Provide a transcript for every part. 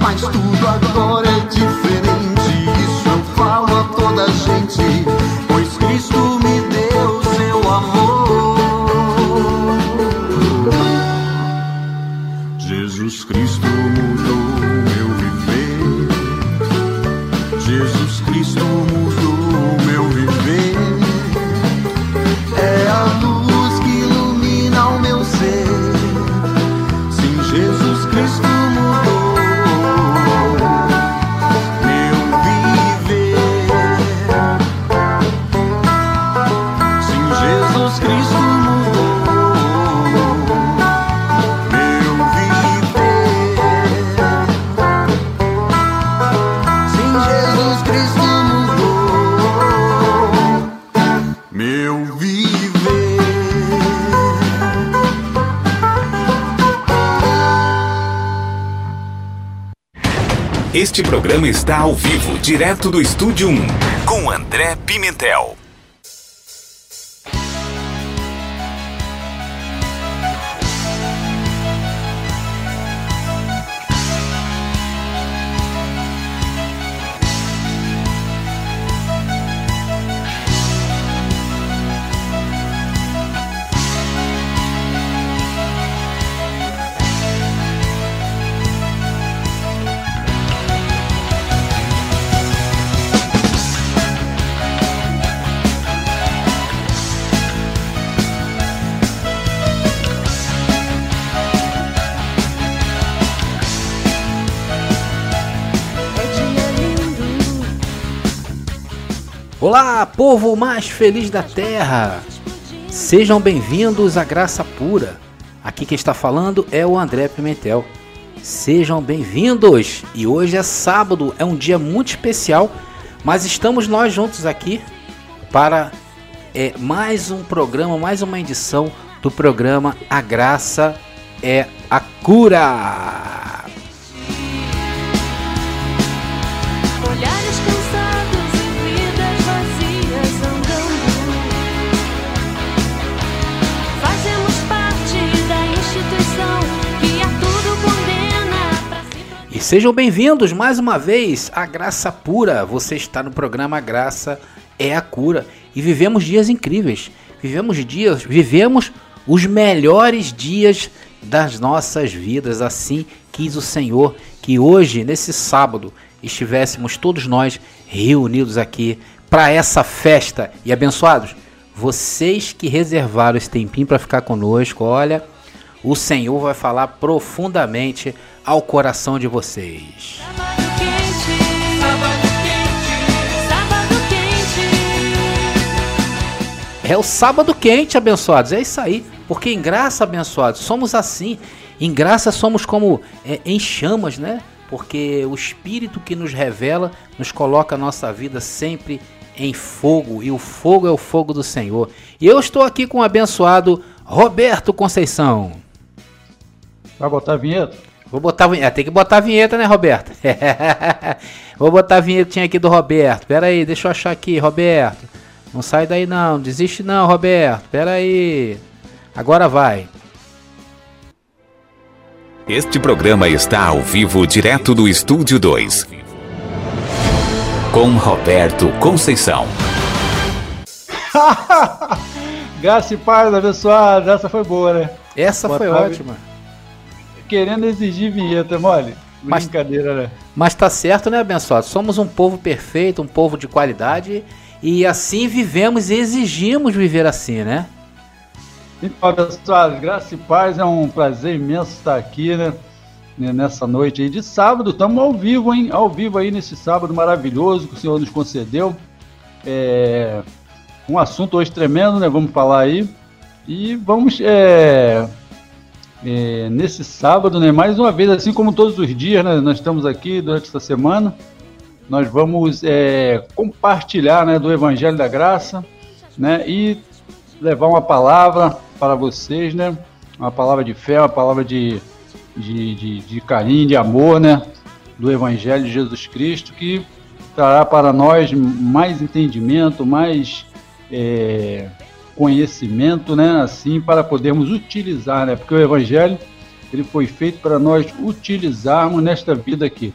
mas tudo agora é diferente. Isso eu falo a toda a gente, pois Cristo me deu seu amor. Jesus Cristo mudou meu viver. Jesus Cristo mudou meu viver. É a luz que ilumina o meu ser. Sim, Jesus Cristo mudou meu viver. Sim, Jesus Cristo mudou meu viver. Sim, Jesus Cristo mudou meu viver. Este programa está ao vivo, direto do Estúdio 1, com André Pimentel. Olá, povo mais feliz da terra! Sejam bem-vindos à Graça Pura. Aqui quem está falando é o André Pimentel. Sejam bem-vindos! E hoje é sábado, é um dia muito especial, mas estamos nós juntos aqui para mais um programa, mais uma edição do programa A Graça é a Cura. Olhares cansados e vidas vazias andando. Fazemos parte da instituição que a tudo condena pra se... E sejam bem-vindos mais uma vez à Graça Pura. Você está no programa A Graça é a Cura. E vivemos dias incríveis. Vivemos os melhores dias das nossas vidas. Assim quis o Senhor que hoje, nesse sábado, estivéssemos todos nós reunidos aqui para essa festa. E abençoados, vocês que reservaram esse tempinho para ficar conosco, olha, o Senhor vai falar profundamente ao coração de vocês. Sábado quente, sábado quente, sábado quente. É o sábado quente, abençoados, é isso aí, porque em graça, abençoados, somos assim, em graça somos como em chamas, né? Porque o Espírito que nos revela, nos coloca a nossa vida sempre em fogo, e o fogo é o fogo do Senhor. E eu estou aqui com o abençoado Roberto Conceição. Vai botar a vinheta? Vou botar a vinheta, tem que botar a vinheta, né, Roberto? Vou botar a vinhetinha aqui do Roberto, pera aí, deixa eu achar aqui, Roberto. Não sai daí não, desiste não, Roberto, pera aí. Agora vai. Este programa está ao vivo, direto do Estúdio 2, com Roberto Conceição. Graça e paz, abençoado. Essa foi boa, né? Essa foi ótima. Querendo exigir vinheta, mole? Mas- Brincadeira, né? Mas tá certo, né, abençoado? Somos um povo perfeito, um povo de qualidade, e assim vivemos e exigimos viver assim, né? Então, abençoados, graça e paz. É um prazer imenso estar aqui, né? Nessa noite aí de sábado. Estamos ao vivo, hein? Ao vivo aí nesse sábado maravilhoso que o Senhor nos concedeu. Um assunto hoje tremendo, né? Vamos falar aí. E vamos... nesse sábado, né, mais uma vez, assim como todos os dias, né, nós estamos aqui durante essa semana, nós vamos compartilhar, né, do Evangelho da Graça, né, e levar uma palavra para vocês, né, uma palavra de fé, uma palavra de carinho, de amor, né, do Evangelho de Jesus Cristo, que trará para nós mais entendimento, mais conhecimento, né, assim, para podermos utilizar, né, porque o Evangelho ele foi feito para nós utilizarmos nesta vida aqui.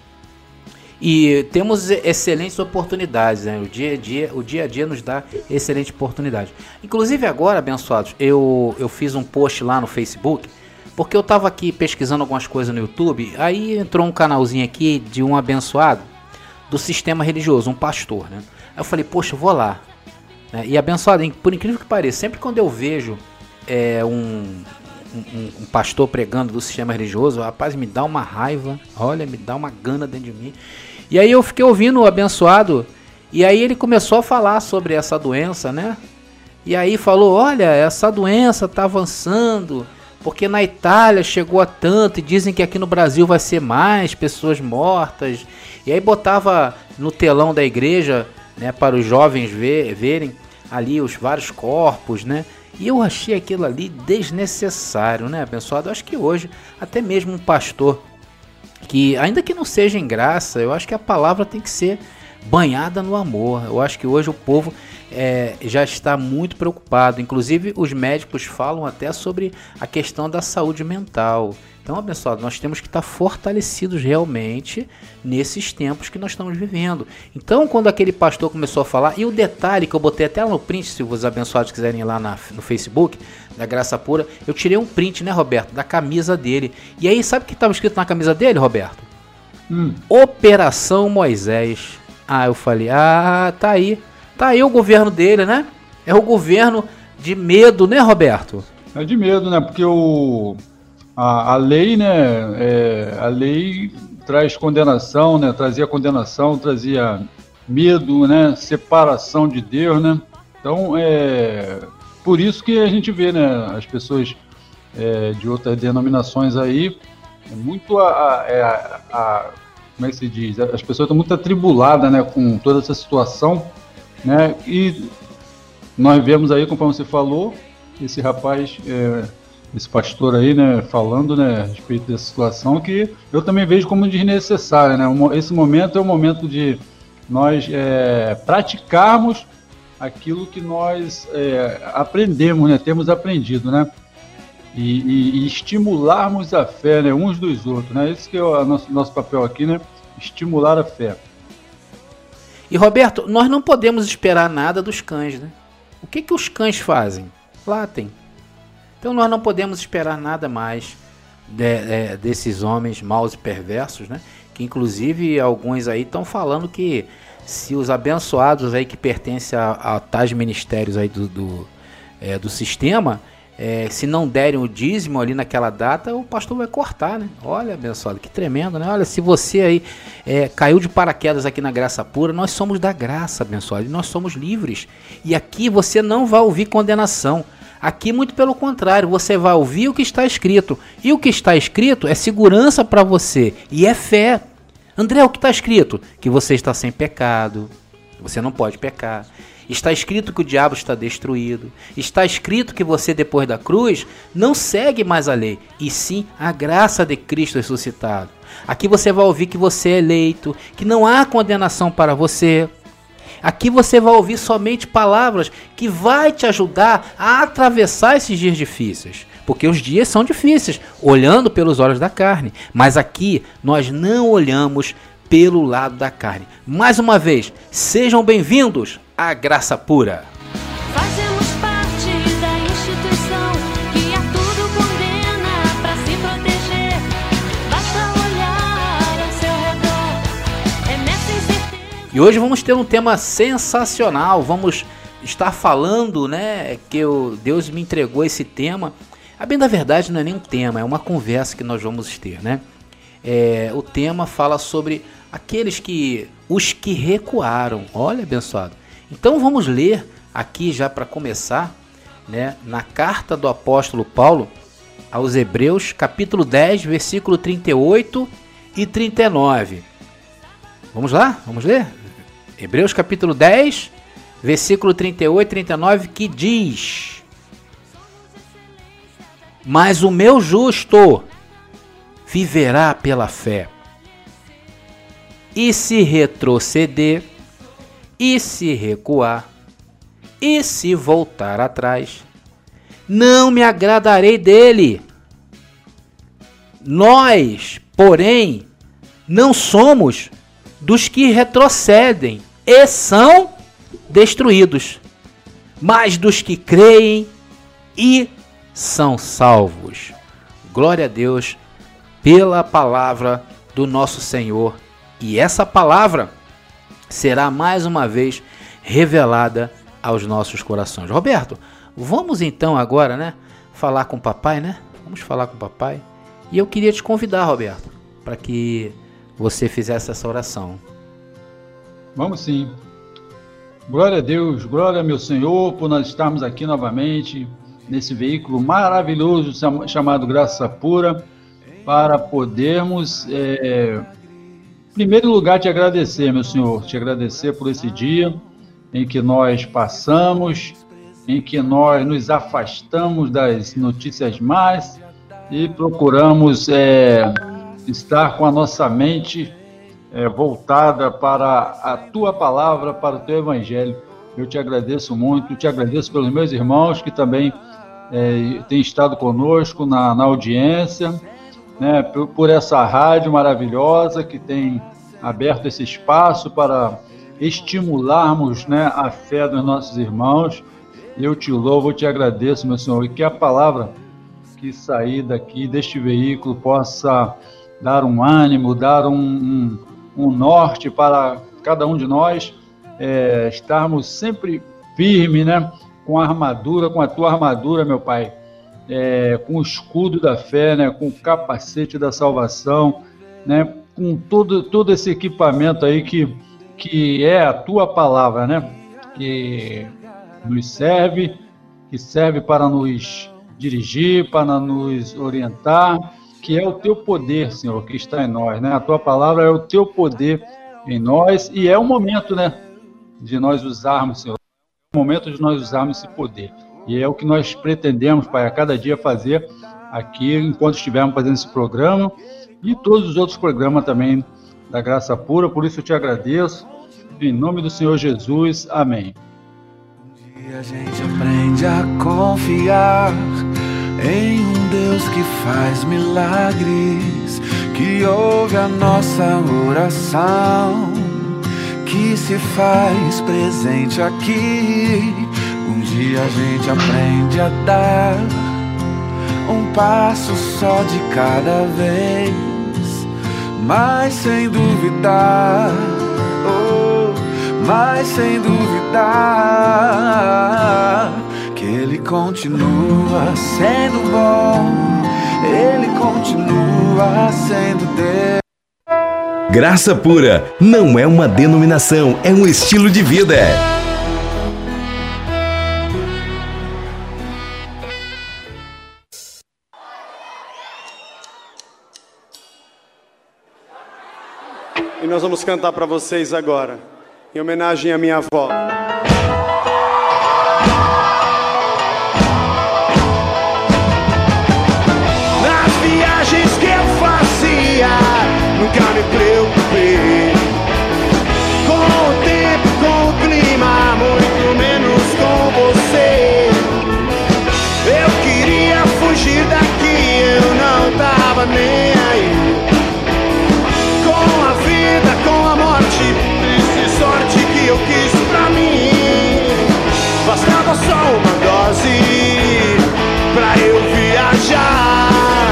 E temos excelentes oportunidades, né? O dia a dia nos dá excelentes oportunidades. Inclusive agora, abençoados, eu fiz um post lá no Facebook, porque eu estava aqui pesquisando algumas coisas no YouTube, aí entrou um canalzinho aqui de um abençoado do sistema religioso, um pastor, né? Aí eu falei, poxa, eu vou lá. E abençoado, por incrível que pareça, sempre quando eu vejo um pastor pregando do sistema religioso, rapaz, me dá uma raiva, olha, me dá uma gana dentro de mim. E aí eu fiquei ouvindo o abençoado, e aí ele começou a falar sobre essa doença, né? E aí falou, olha, essa doença tá avançando, porque na Itália chegou a tanto, e dizem que aqui no Brasil vai ser mais pessoas mortas. E aí botava no telão da igreja, né, para os jovens verem ali os vários corpos, né? E eu achei aquilo ali desnecessário, né, abençoado? Eu acho que hoje, até mesmo um pastor, que ainda que não seja em graça, eu acho que a palavra tem que ser banhada no amor. Eu acho que hoje o povo já está muito preocupado. Inclusive os médicos falam até sobre a questão da saúde mental. Então, abençoado, nós temos que estar fortalecidos realmente nesses tempos que nós estamos vivendo. Então, quando aquele pastor começou a falar, e o detalhe que eu botei até no print, se os abençoados quiserem ir lá no Facebook, da Graça Pura, eu tirei um print, né, Roberto, da camisa dele. E aí, sabe o que estava escrito na camisa dele, Roberto? Operação Moisés. Ah, eu falei, tá aí o governo dele, né? É o governo de medo, né, Roberto? É de medo, né? Porque a lei, né? A lei traz condenação, né? Trazia condenação, trazia medo, né? Separação de Deus, né? Então, por isso que a gente vê, né? As pessoas de outras denominações aí, muito como é que se diz? As pessoas estão muito atribuladas, né? Com toda essa situação, né? E nós vemos aí, conforme você falou, esse rapaz, esse pastor aí, né, falando, né, a respeito dessa situação, que eu também vejo como desnecessária, né? Esse momento é o momento de nós praticarmos aquilo que nós aprendemos, né, temos aprendido, né? E estimularmos a fé, né, uns dos outros, né? Esse que é o nosso papel aqui, né? Estimular a fé. E Roberto, nós não podemos esperar nada dos cães, né? O que os cães fazem? Latem. Então nós não podemos esperar nada mais desses homens maus e perversos, né? Que inclusive alguns aí estão falando que se os abençoados aí que pertencem a tais ministérios aí do sistema, se não derem o dízimo ali naquela data, o pastor vai cortar, né? Olha, abençoado, que tremendo, né? Olha, se você aí caiu de paraquedas aqui na Graça Pura, nós somos da graça, abençoado, e nós somos livres. E aqui você não vai ouvir condenação. Aqui, muito pelo contrário, você vai ouvir o que está escrito. E o que está escrito é segurança para você e é fé. André, o que está escrito? Que você está sem pecado, você não pode pecar. Está escrito que o diabo está destruído. Está escrito que você, depois da cruz, não segue mais a lei, e sim a graça de Cristo ressuscitado. Aqui você vai ouvir que você é eleito, que não há condenação para você. Aqui você vai ouvir somente palavras que vai te ajudar a atravessar esses dias difíceis. Porque os dias são difíceis, olhando pelos olhos da carne. Mas aqui nós não olhamos pelo lado da carne. Mais uma vez, sejam bem-vindos à Graça Pura. Fazemos parte da instituição que a tudo condena pra se proteger. Basta olhar ao seu redor, é nessa incerteza. E hoje vamos ter um tema sensacional. Vamos estar falando, né, que Deus me entregou esse tema. A bem da verdade não é nem um tema, é uma conversa que nós vamos ter, né? O tema fala sobre os que recuaram. Olha, abençoado. Então vamos ler aqui já para começar, né, na carta do apóstolo Paulo aos Hebreus, capítulo 10, versículo 38 e 39. Vamos lá? Vamos ler? Hebreus capítulo 10, versículo 38 e 39, que diz: Mas o meu justo viverá pela fé. E se retroceder, e se recuar, e se voltar atrás, não me agradarei dele. Nós, porém, não somos dos que retrocedem e são destruídos, mas dos que creem e são salvos. Glória a Deus pela palavra do nosso Senhor. E essa palavra será mais uma vez revelada aos nossos corações. Roberto, vamos então agora, né, falar com o papai, né? Vamos falar com o papai. E eu queria te convidar, Roberto, para que você fizesse essa oração. Vamos sim. Glória a Deus, glória a meu Senhor, por nós estarmos aqui novamente, nesse veículo maravilhoso chamado Graça Pura, para podermos, em primeiro lugar, te agradecer, meu Senhor, te agradecer por esse dia em que nós passamos, em que nós nos afastamos das notícias más e procuramos estar com a nossa mente voltada para a Tua Palavra, para o Teu Evangelho. Eu te agradeço muito, te agradeço pelos meus irmãos que também têm estado conosco na audiência, né, por essa rádio maravilhosa que tem aberto esse espaço para estimularmos, né, a fé dos nossos irmãos. Eu te louvo, eu te agradeço, meu Senhor, e que a palavra que sair daqui, deste veículo, possa dar um ânimo, dar um norte para cada um de nós, estarmos sempre firmes, né, com a armadura, com a Tua armadura, meu Pai, com o escudo da fé, né, com o capacete da salvação, né, com todo esse equipamento aí que é a Tua palavra, né, que nos serve, que serve para nos dirigir, para nos orientar, que é o Teu poder, Senhor, que está em nós, né? A Tua palavra é o Teu poder em nós e é o momento, né, de nós usarmos, Senhor, é o momento de nós usarmos esse poder. E é o que nós pretendemos, Pai, a cada dia fazer aqui, enquanto estivermos fazendo esse programa e todos os outros programas também da Graça Pura. Por isso eu te agradeço, em nome do Senhor Jesus, amém. E a gente aprende a confiar em um Deus que faz milagres, que ouve a nossa oração, que se faz presente aqui. Um dia a gente aprende a dar um passo só de cada vez, mas sem duvidar, mas sem duvidar que Ele continua sendo bom, Ele continua sendo Deus. Graça Pura não é uma denominação, é um estilo de vida. E nós vamos cantar para vocês agora, em homenagem à minha avó. Nas viagens que eu fazia, nunca me preocupei com o tempo, com o clima, muito menos com você. Eu queria fugir daqui, eu não tava nem aí. Com a vida, com a morte, triste sorte que eu quis pra mim. Bastava só uma dose pra eu viajar.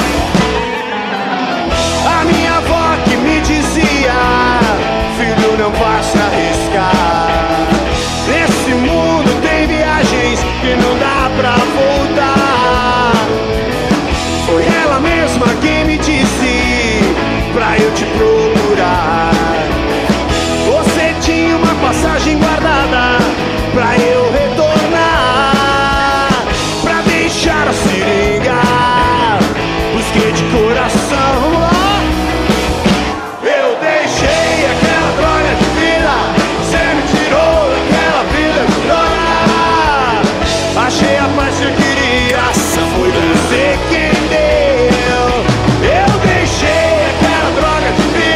A minha avó que me dizia: filho, não vá se arriscar. Nesse mundo tem viagens que não dá pra voltar. Foi ela mesma quem me disse pra eu te procurar. Você tinha uma passagem guardada pra eu retornar, pra deixar a seringa. Busquei de coração, eu deixei aquela droga de vida. Você me tirou daquela vida de droga. Achei a paz que eu queria, foi você quem deu. Eu deixei aquela droga de vida.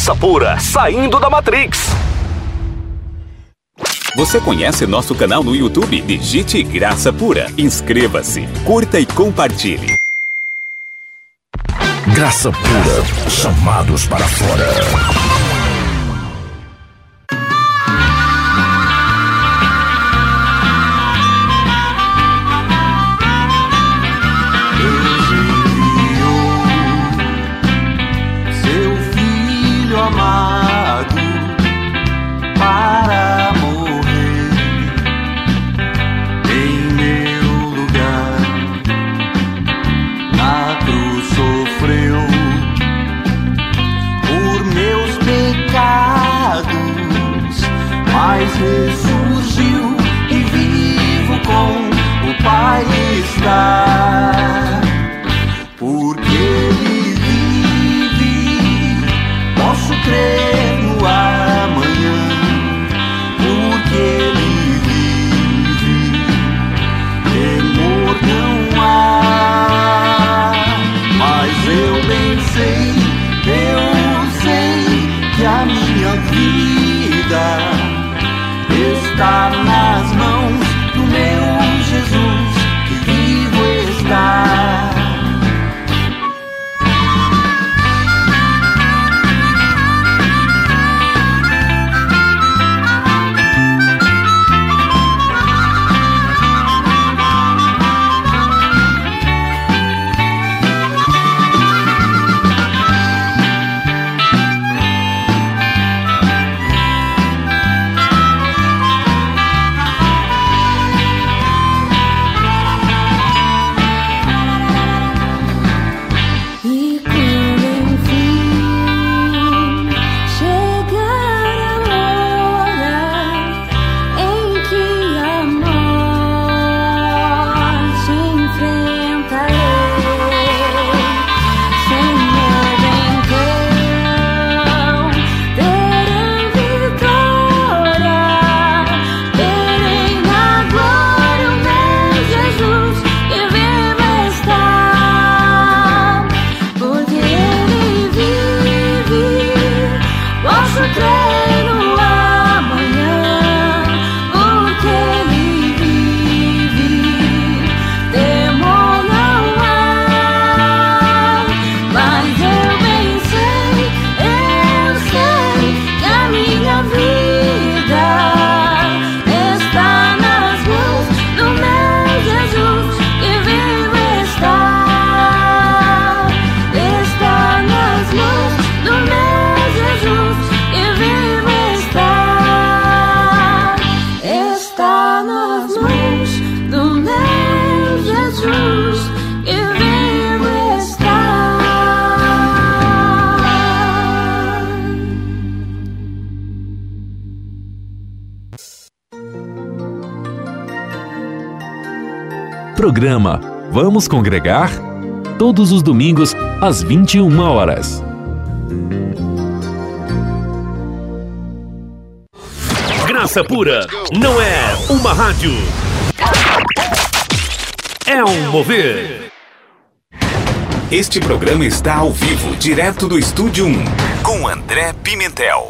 Graça Pura, saindo da Matrix. Você conhece nosso canal no YouTube? Digite Graça Pura. Inscreva-se, curta e compartilhe. Graça Pura, chamados para fora. Amado para morrer em meu lugar, na cruz sofreu por meus pecados, mas ressurgiu e vivo com o Pai está, porque Ele posso crer no amanhã, porque Ele vive, temor não há. Mas eu bem sei que a minha vida está nas mãos do meu Jesus, que vivo está. Programa Vamos Congregar? Todos os domingos, às 21 horas. Graça Pura não é uma rádio. É um mover. Este programa está ao vivo, direto do Estúdio 1, com André Pimentel.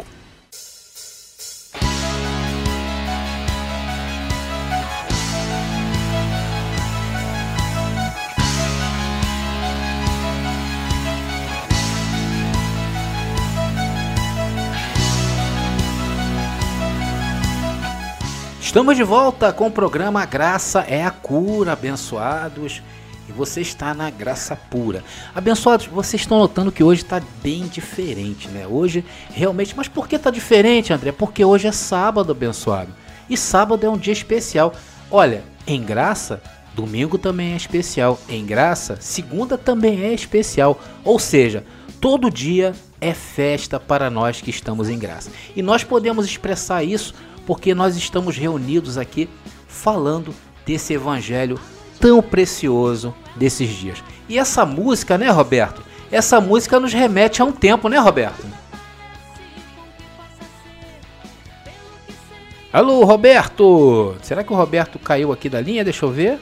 Estamos de volta com o programa A Graça é a Cura, abençoados. E você está na Graça Pura. Abençoados, vocês estão notando que hoje está bem diferente, né? Hoje, realmente... Mas por que está diferente, André? Porque hoje é sábado, abençoado. E sábado é um dia especial. Olha, em graça, domingo também é especial. Em graça, segunda também é especial. Ou seja, todo dia é festa para nós que estamos em graça. E nós podemos expressar isso porque nós estamos reunidos aqui falando desse evangelho tão precioso desses dias. E essa música, né, Roberto? Essa música nos remete a um tempo, né, Roberto? Alô, Roberto! Será que o Roberto caiu aqui da linha? Deixa eu ver.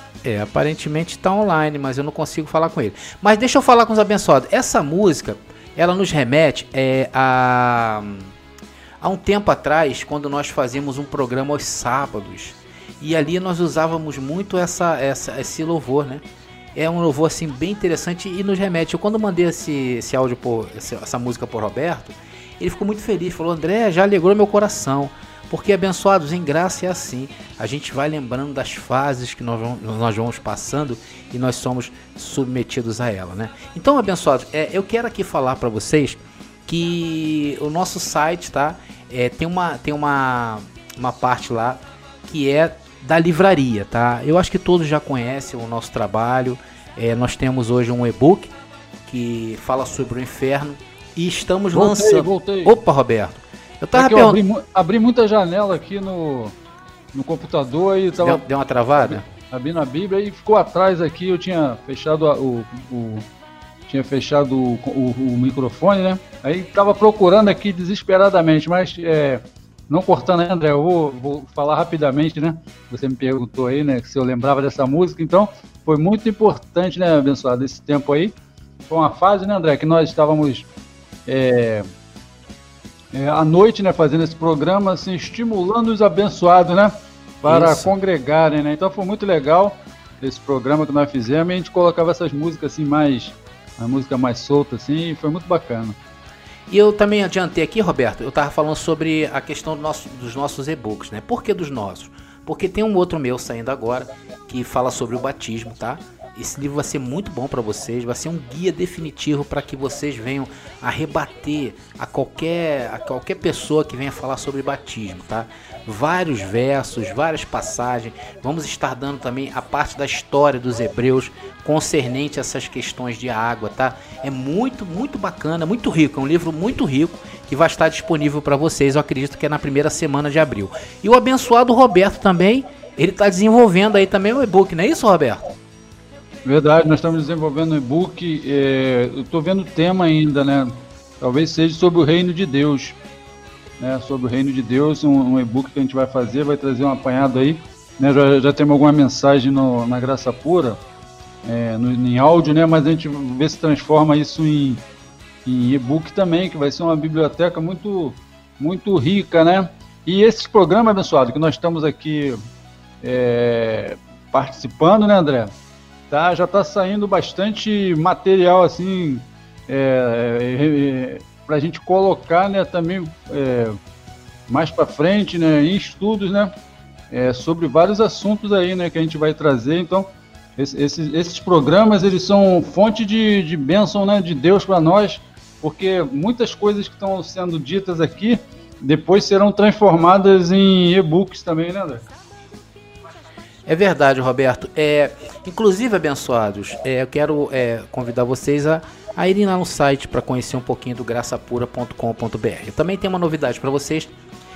Aparentemente está online, mas eu não consigo falar com ele. Mas deixa eu falar com os abençoados. Essa música ela nos remete a um tempo atrás, quando nós fazíamos um programa aos sábados, e ali nós usávamos muito esse louvor, né? É um louvor assim bem interessante e nos remete. Eu quando mandei esse áudio, essa música por Roberto, ele ficou muito feliz, falou: André, já alegrou meu coração, porque abençoados em graça é assim, a gente vai lembrando das fases que nós vamos passando e nós somos submetidos a ela, né? Então, abençoados, eu quero aqui falar para vocês que o nosso site, tá? Tem uma parte lá que é da livraria, tá? Eu acho que todos já conhecem o nosso trabalho. Nós temos hoje um e-book que fala sobre o inferno e estamos lançando. Voltei. Opa, Roberto. Eu tava abri muita janela aqui no computador e tava deu uma travada? Abrindo a Bíblia e ficou atrás aqui. Eu tinha fechado o microfone, né? Aí tava procurando aqui desesperadamente, mas não cortando, né, André? Eu vou falar rapidamente, né? Você me perguntou aí, né, se eu lembrava dessa música. Então, foi muito importante, né, abençoado, esse tempo aí. Foi uma fase, né, André, que nós estávamos à noite, né, fazendo esse programa, assim, estimulando os abençoados, né, para congregarem, né? Então, foi muito legal esse programa que nós fizemos. E a gente colocava essas músicas, assim, uma música mais solta, assim, e foi muito bacana. E eu também adiantei aqui, Roberto, eu estava falando sobre a questão dos nossos e-books, né? Por que dos nossos? Porque tem um outro meu saindo agora que fala sobre o batismo, tá? Esse livro vai ser muito bom para vocês, vai ser um guia definitivo para que vocês venham a rebater a qualquer pessoa que venha falar sobre batismo, tá? Vários versos, várias passagens. Vamos estar dando também a parte da história dos hebreus concernente a essas questões de água, tá? É muito, muito bacana, muito rico, é um livro muito rico que vai estar disponível para vocês, eu acredito que é na primeira semana de abril. E o abençoado Roberto também, ele está desenvolvendo aí também um e-book, não é isso, Roberto? Verdade, nós estamos desenvolvendo um e-book, eu estou vendo o tema ainda, né? Talvez seja sobre o reino de Deus, né? Sobre o reino de Deus, um e-book que a gente vai fazer, vai trazer um apanhado aí, né? Já temos alguma mensagem na Graça Pura, em áudio, né? Mas a gente vê se transforma isso em e-book também, que vai ser uma biblioteca muito, muito rica, né? E esses programas, abençoado, que nós estamos aqui participando, né, André? Já está saindo bastante material assim para a gente colocar, né, também mais para frente, né, em estudos, né, sobre vários assuntos aí, né, que a gente vai trazer. Então esses programas, eles são fonte de bênção, né, de Deus para nós, porque muitas coisas que estão sendo ditas aqui depois serão transformadas em e-books também, né, André? É verdade, Roberto. Inclusive, abençoados, eu quero convidar vocês a irem lá no site para conhecer um pouquinho do graçapura.com.br. Eu também tenho uma novidade para vocês.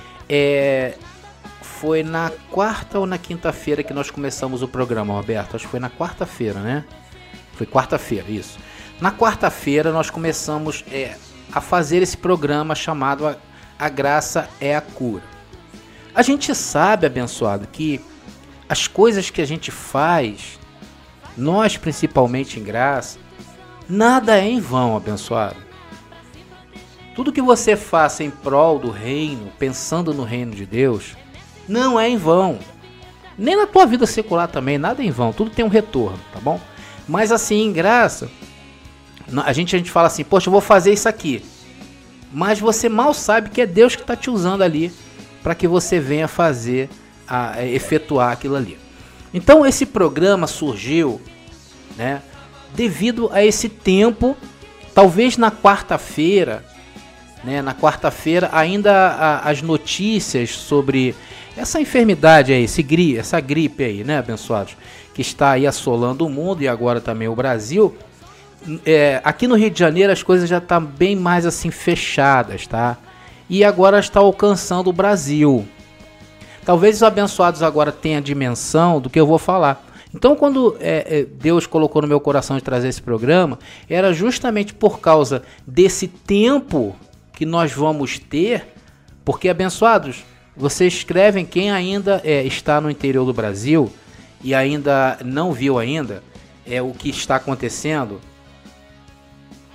Foi na quarta ou na quinta-feira que nós começamos o programa, Roberto? Acho que foi na quarta-feira, né? Foi quarta-feira, isso. Na quarta-feira nós começamos a fazer esse programa chamado A Graça é a Cura. A gente sabe, abençoado, que as coisas que a gente faz, nós principalmente em graça, nada é em vão, abençoado. Tudo que você faça em prol do reino, pensando no reino de Deus, não é em vão. Nem na tua vida secular também, nada é em vão, tudo tem um retorno, tá bom? Mas assim, em graça, a gente fala assim, poxa, eu vou fazer isso aqui. Mas você mal sabe que é Deus que está te usando ali para que você venha fazer, efetuar aquilo ali. Então esse programa surgiu, né, devido a esse tempo, talvez na quarta-feira, né, ainda as notícias sobre essa enfermidade aí, essa gripe aí, né, abençoados, que está aí assolando o mundo e agora também o Brasil. Aqui no Rio de Janeiro as coisas já estão bem mais assim fechadas, tá? E agora está alcançando o Brasil. Talvez os abençoados agora tenham a dimensão do que eu vou falar. Então, quando Deus colocou no meu coração de trazer esse programa, era justamente por causa desse tempo que nós vamos ter, porque, abençoados, vocês escrevem quem ainda está no interior do Brasil e ainda não viu ainda o que está acontecendo.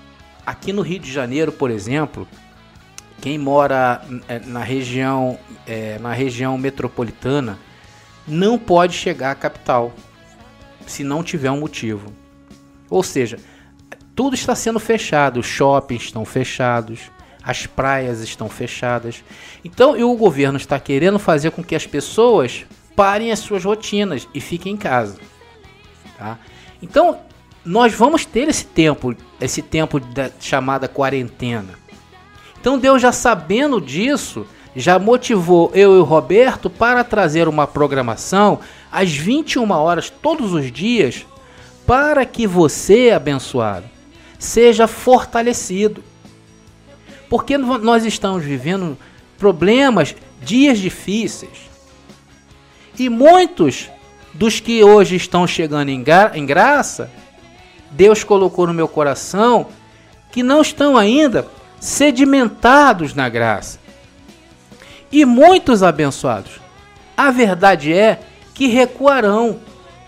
aqui no Rio de Janeiro, por exemplo, quem mora na região metropolitana não pode chegar à capital se não tiver um motivo. Ou seja, tudo está sendo fechado, os shoppings estão fechados, as praias estão fechadas. Então, o governo está querendo fazer com que as pessoas parem as suas rotinas e fiquem em casa. Tá? Então, nós vamos ter esse tempo da chamada quarentena. Então, Deus, já sabendo disso, já motivou eu e o Roberto para trazer uma programação às 21 horas todos os dias, para que você, abençoado, seja fortalecido. Porque nós estamos vivendo problemas, dias difíceis. E muitos dos que hoje estão chegando em graça, Deus colocou no meu coração que não estão ainda sedimentados na graça. E muitos, abençoados, a verdade é que recuarão.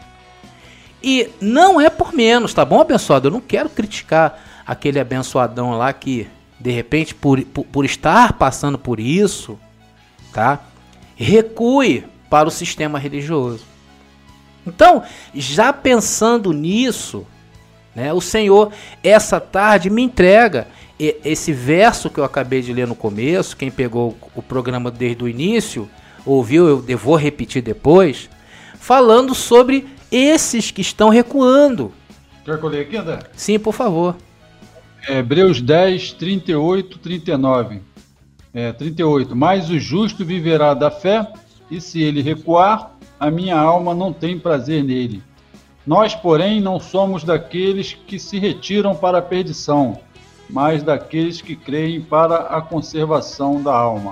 E não é por menos, tá bom, abençoado? Eu não quero criticar aquele abençoadão lá que, de repente, por estar passando por isso, tá? Recue para o sistema religioso. Então, já pensando nisso, né, o Senhor, essa tarde, me entrega esse verso que eu acabei de ler no começo. Quem pegou o programa desde o início, ouviu, eu vou repetir depois, falando sobre esses que estão recuando. Quer que eu leia aqui, André? Sim, por favor. Hebreus 10, 38, 39. 38. Mas o justo viverá da fé, e se ele recuar, a minha alma não tem prazer nele. Nós, porém, não somos daqueles que se retiram para a perdição, mas daqueles que creem para a conservação da alma.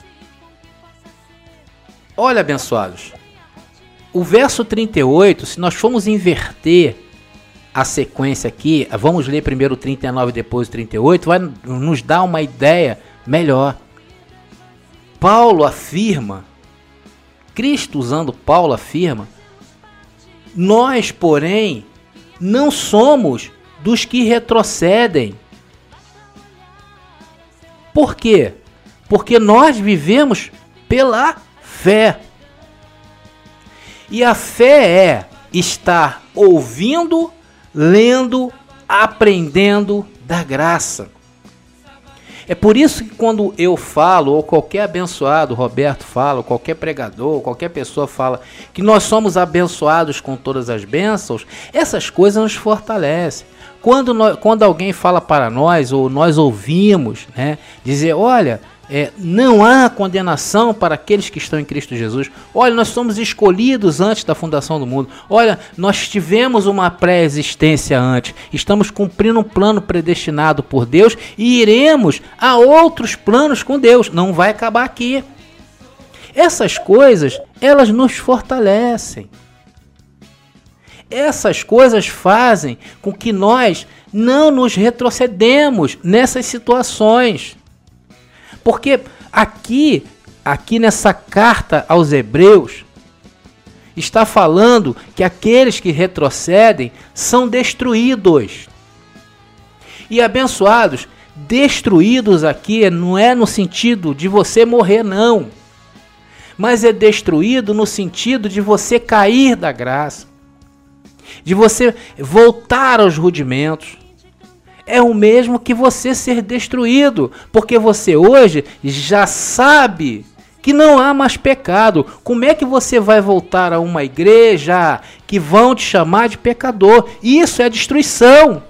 Olha, abençoados, o verso 38, se nós formos inverter a sequência aqui, vamos ler primeiro o 39 e depois o 38, vai nos dar uma ideia melhor. Paulo afirma, Cristo usando Paulo afirma, nós, porém, não somos dos que retrocedem. Por quê? Porque nós vivemos pela fé. E a fé é estar ouvindo, lendo, aprendendo da graça. É por isso que quando eu falo, ou qualquer abençoado, Roberto fala, ou qualquer pregador, ou qualquer pessoa fala que nós somos abençoados com todas as bênçãos, essas coisas nos fortalecem. Quando alguém fala para nós, ou nós ouvimos, né, dizer, olha, não há condenação para aqueles que estão em Cristo Jesus. Olha, nós somos escolhidos antes da fundação do mundo. Olha, nós tivemos uma pré-existência antes. Estamos cumprindo um plano predestinado por Deus e iremos a outros planos com Deus. Não vai acabar aqui. Essas coisas, elas nos fortalecem. Essas coisas fazem com que nós não nos retrocedemos nessas situações. Porque aqui nessa carta aos Hebreus, está falando que aqueles que retrocedem são destruídos. E abençoados, destruídos aqui não é no sentido de você morrer, não. Mas é destruído no sentido de você cair da graça. De você voltar aos rudimentos. É o mesmo que você ser destruído, porque você hoje já sabe que não há mais pecado. Como é que você vai voltar a uma igreja que vão te chamar de pecador? Isso é destruição.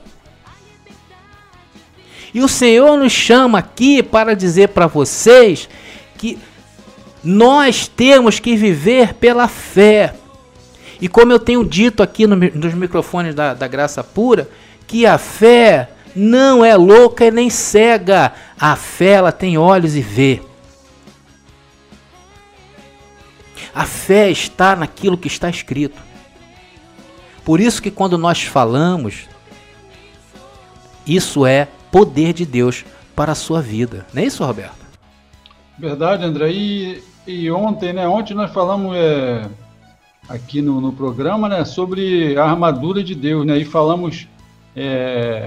E o Senhor nos chama aqui para dizer para vocês que nós temos que viver pela fé. E como eu tenho dito aqui nos microfones da Graça Pura, que a fé não é louca e nem cega. A fé, ela tem olhos e vê. A fé está naquilo que está escrito. Por isso que quando nós falamos, isso é poder de Deus para a sua vida. Não é isso, Roberto? Verdade, André. E ontem, né? Ontem nós falamos aqui no programa, né, sobre a armadura de Deus, né? E falamos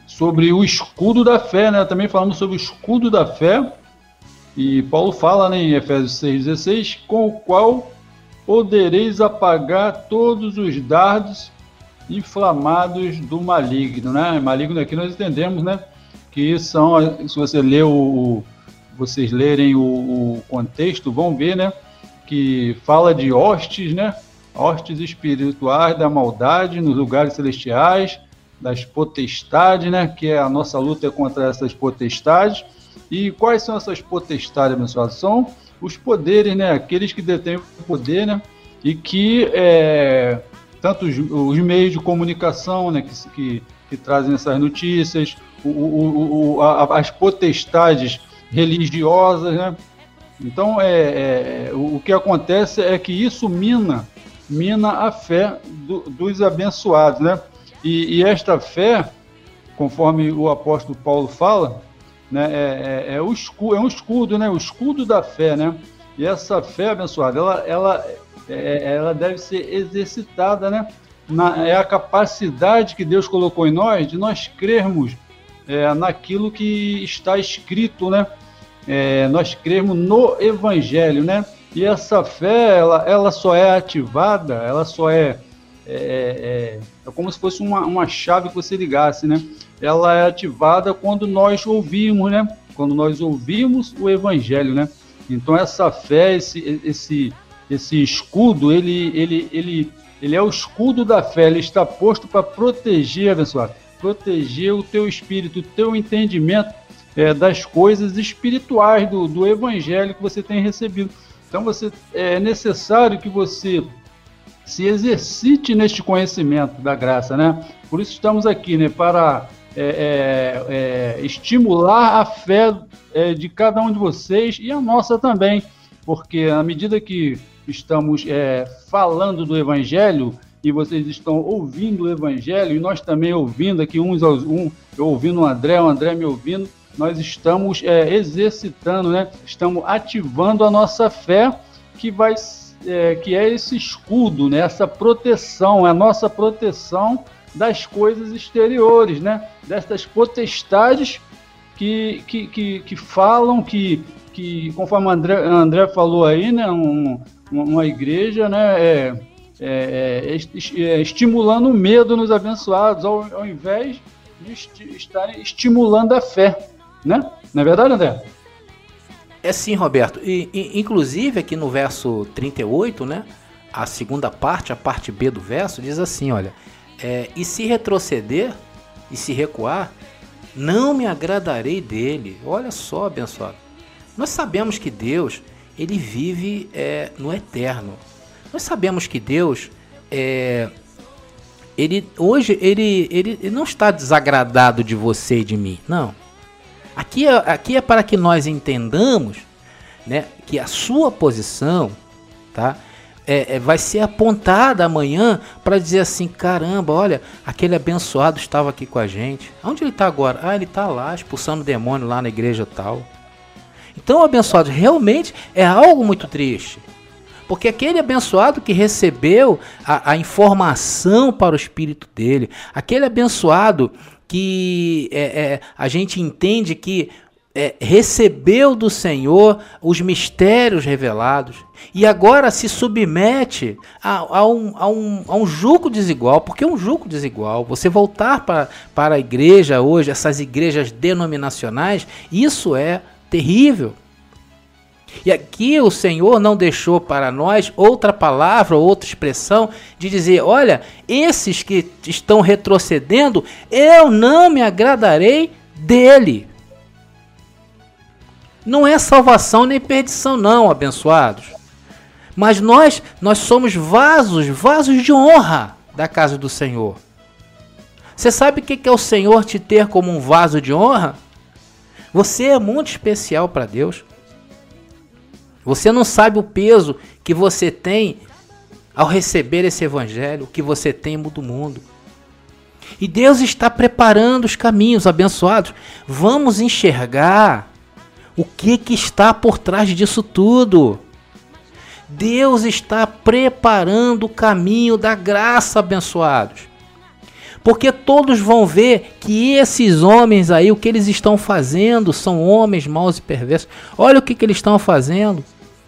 sobre o escudo da fé, né? Também falamos sobre o escudo da fé. E Paulo fala, né, em Efésios 6,16, com o qual podereis apagar todos os dardos inflamados do maligno, né? Maligno aqui nós entendemos, né, que são, se você ler vocês lerem o contexto, vão ver, né, que fala de hostes, né, hostes espirituais da maldade nos lugares celestiais, das potestades, né, que a nossa luta é contra essas potestades. E quais são essas potestades, abençoados? São os poderes, né, aqueles que detêm o poder, né, e que tanto os meios de comunicação, né, que trazem essas notícias, as potestades religiosas, né? Então, o que acontece é que isso mina a fé dos abençoados, né? E esta fé, conforme o apóstolo Paulo fala, né, é um escudo, né? O escudo da fé, né? E essa fé, abençoada, ela deve ser exercitada, né? É a capacidade que Deus colocou em nós de nós crermos naquilo que está escrito, né? Nós cremos no Evangelho, né? E essa fé, ela só é ativada, ela só é como se fosse uma chave que você ligasse, né? Ela é ativada quando nós ouvimos, né? Quando nós ouvimos o Evangelho, né? Então essa fé, esse escudo, ele é o escudo da fé, ele está posto para proteger, abençoado, proteger o teu espírito, o teu entendimento das coisas espirituais do Evangelho que você tem recebido. Então é necessário que você se exercite neste conhecimento da graça, né? Por isso estamos aqui, né? Para estimular a fé de cada um de vocês e a nossa também, porque à medida que estamos falando do Evangelho e vocês estão ouvindo o Evangelho e nós também ouvindo aqui eu ouvindo o André me ouvindo, nós estamos exercitando, né? Estamos ativando a nossa fé que é esse escudo, né? Essa proteção, a nossa proteção das coisas exteriores, né? Destas potestades que falam, que conforme André falou aí, né? Uma igreja, né? Estimulando o medo nos abençoados, ao invés de estarem estimulando a fé, né? Não é verdade, André? É sim, Roberto. Inclusive aqui no verso 38, né? A segunda parte, a parte B do verso, diz assim, olha, e se retroceder e se recuar, não me agradarei dele. Olha só, abençoado. Nós sabemos que Deus, ele vive no eterno. Nós sabemos que Deus, ele não está desagradado de você e de mim, não. Aqui é para que nós entendamos, né, que a sua posição, tá, vai ser apontada amanhã para dizer assim, caramba, olha, aquele abençoado estava aqui com a gente. Onde ele está agora? Ah, ele está lá, expulsando demônio lá na igreja tal. Então, abençoado, realmente é algo muito triste. Porque aquele abençoado que recebeu a informação para o espírito dele, aquele abençoado que a gente entende que recebeu do Senhor os mistérios revelados e agora se submete a um jugo desigual, porque é um jugo desigual. Você voltar para a igreja hoje, essas igrejas denominacionais, isso é terrível. E aqui o Senhor não deixou para nós outra palavra, outra expressão de dizer, olha, esses que estão retrocedendo, eu não me agradarei dele. Não é salvação nem perdição não, abençoados. Mas nós somos vasos de honra da casa do Senhor. Você sabe o que é o Senhor te ter como um vaso de honra? Você é muito especial para Deus. Você não sabe o peso que você tem ao receber esse evangelho, que você tem do mundo. E Deus está preparando os caminhos, abençoados. Vamos enxergar o que está por trás disso tudo. Deus está preparando o caminho da graça, abençoados. Porque todos vão ver que esses homens aí, o que eles estão fazendo, são homens maus e perversos. Olha o que eles estão fazendo.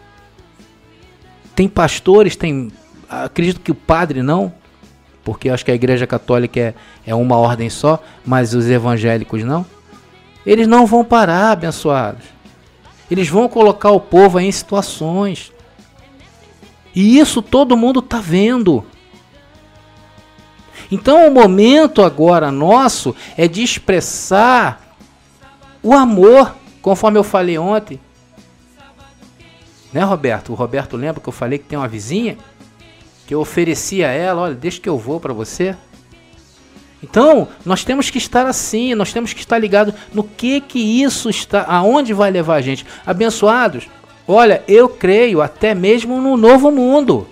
Tem pastores, acredito que o padre não, porque eu acho que a Igreja Católica é uma ordem só, mas os evangélicos não. Eles não vão parar, abençoados. Eles vão colocar o povo aí em situações. E isso todo mundo está vendo. Então o momento agora nosso é de expressar o amor, conforme eu falei ontem. Né, Roberto? O Roberto lembra que eu falei que tem uma vizinha? Que eu ofereci a ela, olha, deixa que eu vou para você. Então, nós temos que estar assim, nós temos que estar ligados no que isso está, aonde vai levar a gente. Abençoados, olha, eu creio até mesmo no novo mundo.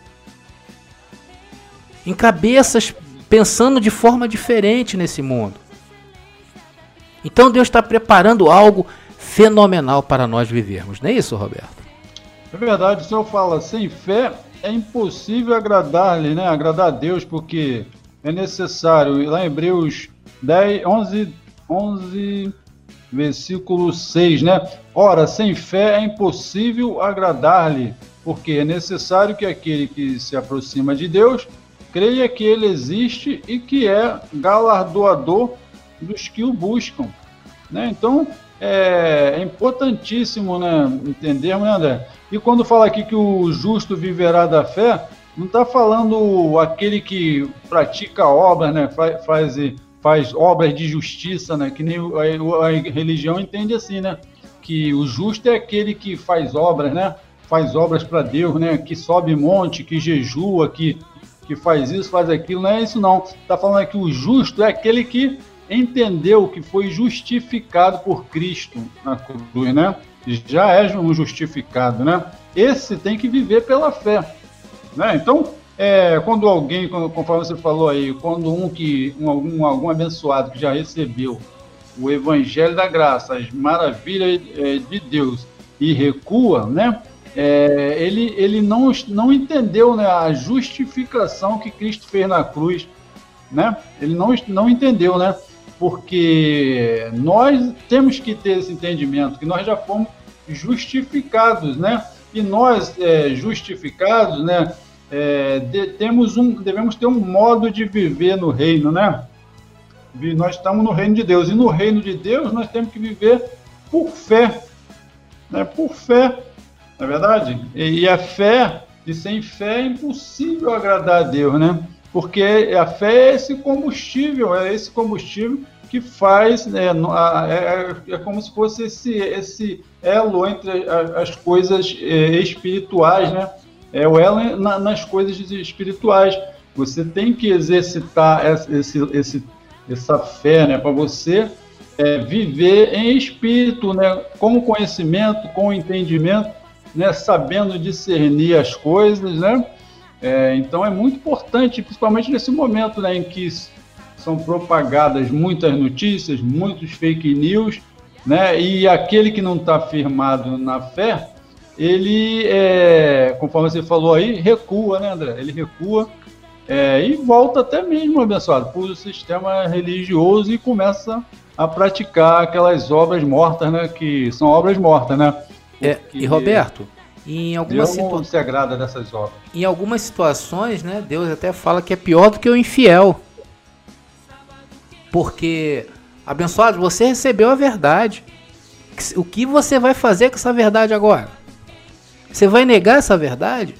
Em cabeças pensando de forma diferente nesse mundo. Então Deus está preparando algo fenomenal para nós vivermos. Não é isso, Roberto? É verdade, o Senhor fala, sem fé é impossível agradar-lhe, né? Agradar a Deus, porque é necessário, lá em Hebreus 11, versículo 6, né? Ora, sem fé é impossível agradar-lhe, porque é necessário que aquele que se aproxima de Deus creia que ele existe e que é galardoador dos que o buscam, né? Então, é importantíssimo, né, entendermos, né, André? E quando fala aqui que o justo viverá da fé, não está falando aquele que pratica obras, né, faz obras de justiça, né, que nem a religião entende assim, né, que o justo é aquele que faz obras, né, faz obras para Deus, né, que sobe monte, que jejua, que faz isso, faz aquilo. Não é isso não, está falando que o justo é aquele que entendeu que foi justificado por Cristo na cruz, né? Já é um justificado, né? Esse tem que viver pela fé, né? Então, quando alguém, conforme você falou aí, quando algum abençoado que já recebeu o Evangelho da Graça, as maravilhas de Deus e recua, né? Ele não entendeu, né, a justificação que Cristo fez na cruz, né? Ele não entendeu, né? Porque nós temos que ter esse entendimento, que nós já fomos justificados, né? E nós, justificados, né, devemos ter um modo de viver no reino, né? Nós estamos no reino de Deus, e no reino de Deus nós temos que viver por fé, né? Por fé, não é verdade? E a fé, e sem fé é impossível agradar a Deus, né? Porque a fé é esse combustível que faz, é como se fosse esse elo entre as coisas espirituais, né? É o elo nas coisas espirituais. Você tem que exercitar essa fé, né? Para você viver em espírito, né? Com conhecimento, com entendimento, né? Sabendo discernir as coisas, né? Então é muito importante, principalmente nesse momento, né, em que são propagadas muitas notícias, muitos fake news, né, e aquele que não está firmado na fé, ele, conforme você falou aí, recua, né, André? Ele recua e volta até mesmo, abençoado, para o sistema religioso e começa a praticar aquelas obras mortas, né, que são obras mortas, né? E Roberto, em algumas Deus se agrada dessas obras. Em algumas situações, né, Deus até fala que é pior do que o infiel. Porque, abençoado, você recebeu a verdade. O que você vai fazer com essa verdade agora? Você vai negar essa verdade?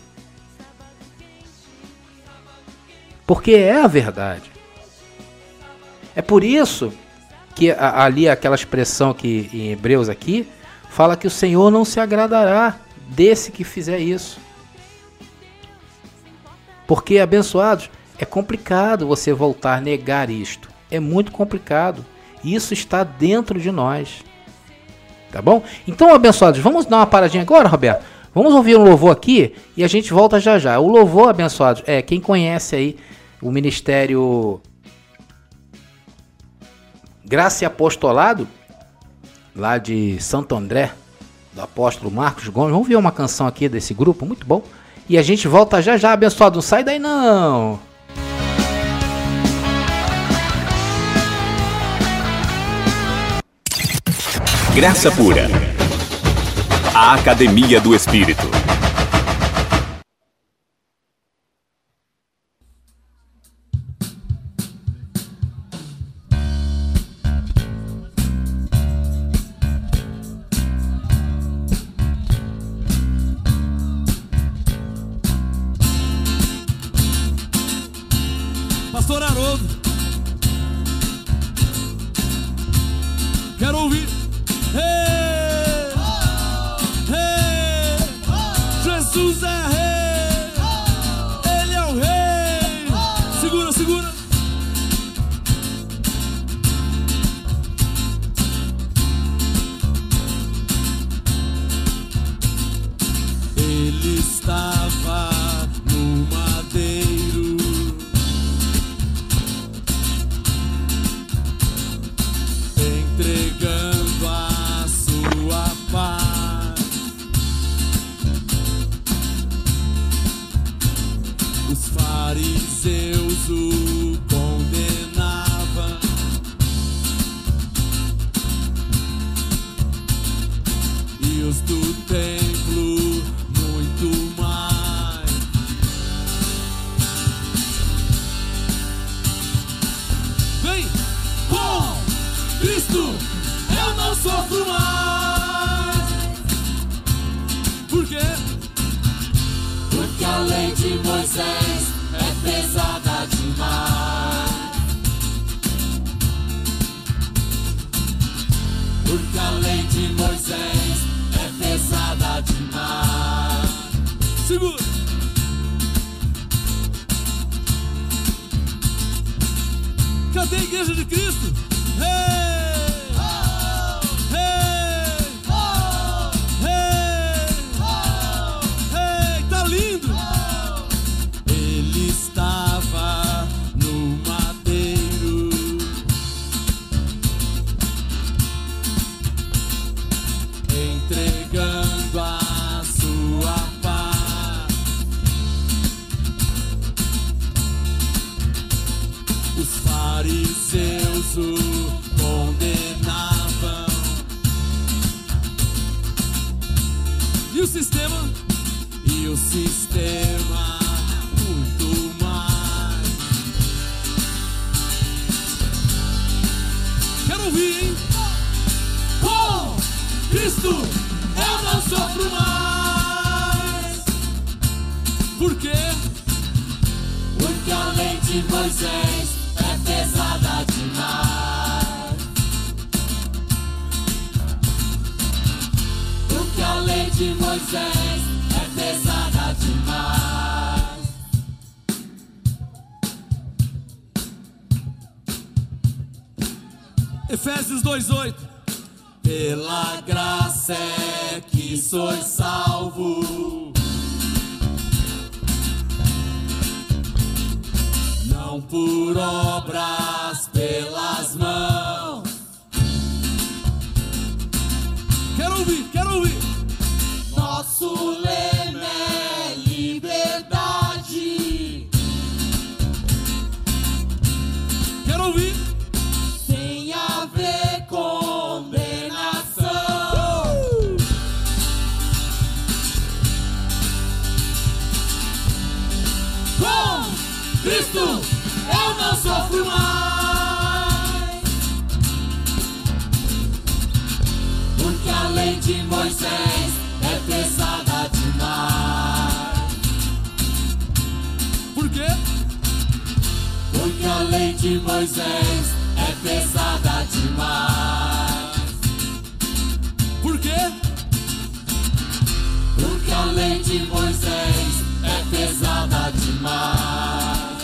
Porque é a verdade. É por isso que ali aquela expressão que em Hebreus aqui fala que o Senhor não se agradará desse que fizer isso. Porque, abençoados, é complicado você voltar a negar isto. É muito complicado. Isso está dentro de nós. Tá bom? Então, abençoados, vamos dar uma paradinha agora, Roberto? Vamos ouvir um louvor aqui e a gente volta já já. O louvor, abençoados, quem conhece aí o Ministério Graça e Apostolado, lá de Santo André, do apóstolo Marcos Gomes. Vamos ver uma canção aqui desse grupo, muito bom. E a gente volta já já, abençoado. Não sai daí não. Graça Pura, a Academia do Espírito. Pastor Haroldo, quero ouvir. Hey, hey, Jesus é rei, Ele é o rei. Segura, segura. Ele estava no madeiro, entregando a sua paz. Os fariseus o condenavam, e os do templo muito mais. Vem com Cristo, eu não sofro mais. Por quê? Porque a lei de Moisés é pesada demais. Porque a lei de Moisés é pesada demais. Segura. Cadê a igreja de Cristo? Hey! Hey! Hey! Hey! Tá lindo! Ele estava no madeiro, entregando a sua paz. Os fariseus o condenavam, e o sistema muito mais. Quero ouvir, hein? Com Cristo eu não sofro mais. Por quê? Porque a lei de Moisés é pesada demais. Porque a lei de Moisés é pesada demais. Efésios 2:8. Pela graça é que sois salvo, não por obras pelas mãos. Quero ouvir, quero ouvir. Nosso lema é liberdade. Quero ouvir. Sem haver condenação. Com Cristo eu não sofro mais. Porque a lei de Moisés é pesada demais. Por quê? Porque a lei de Moisés é pesada demais. Por quê? Porque a lei de Moisés é pesada demais.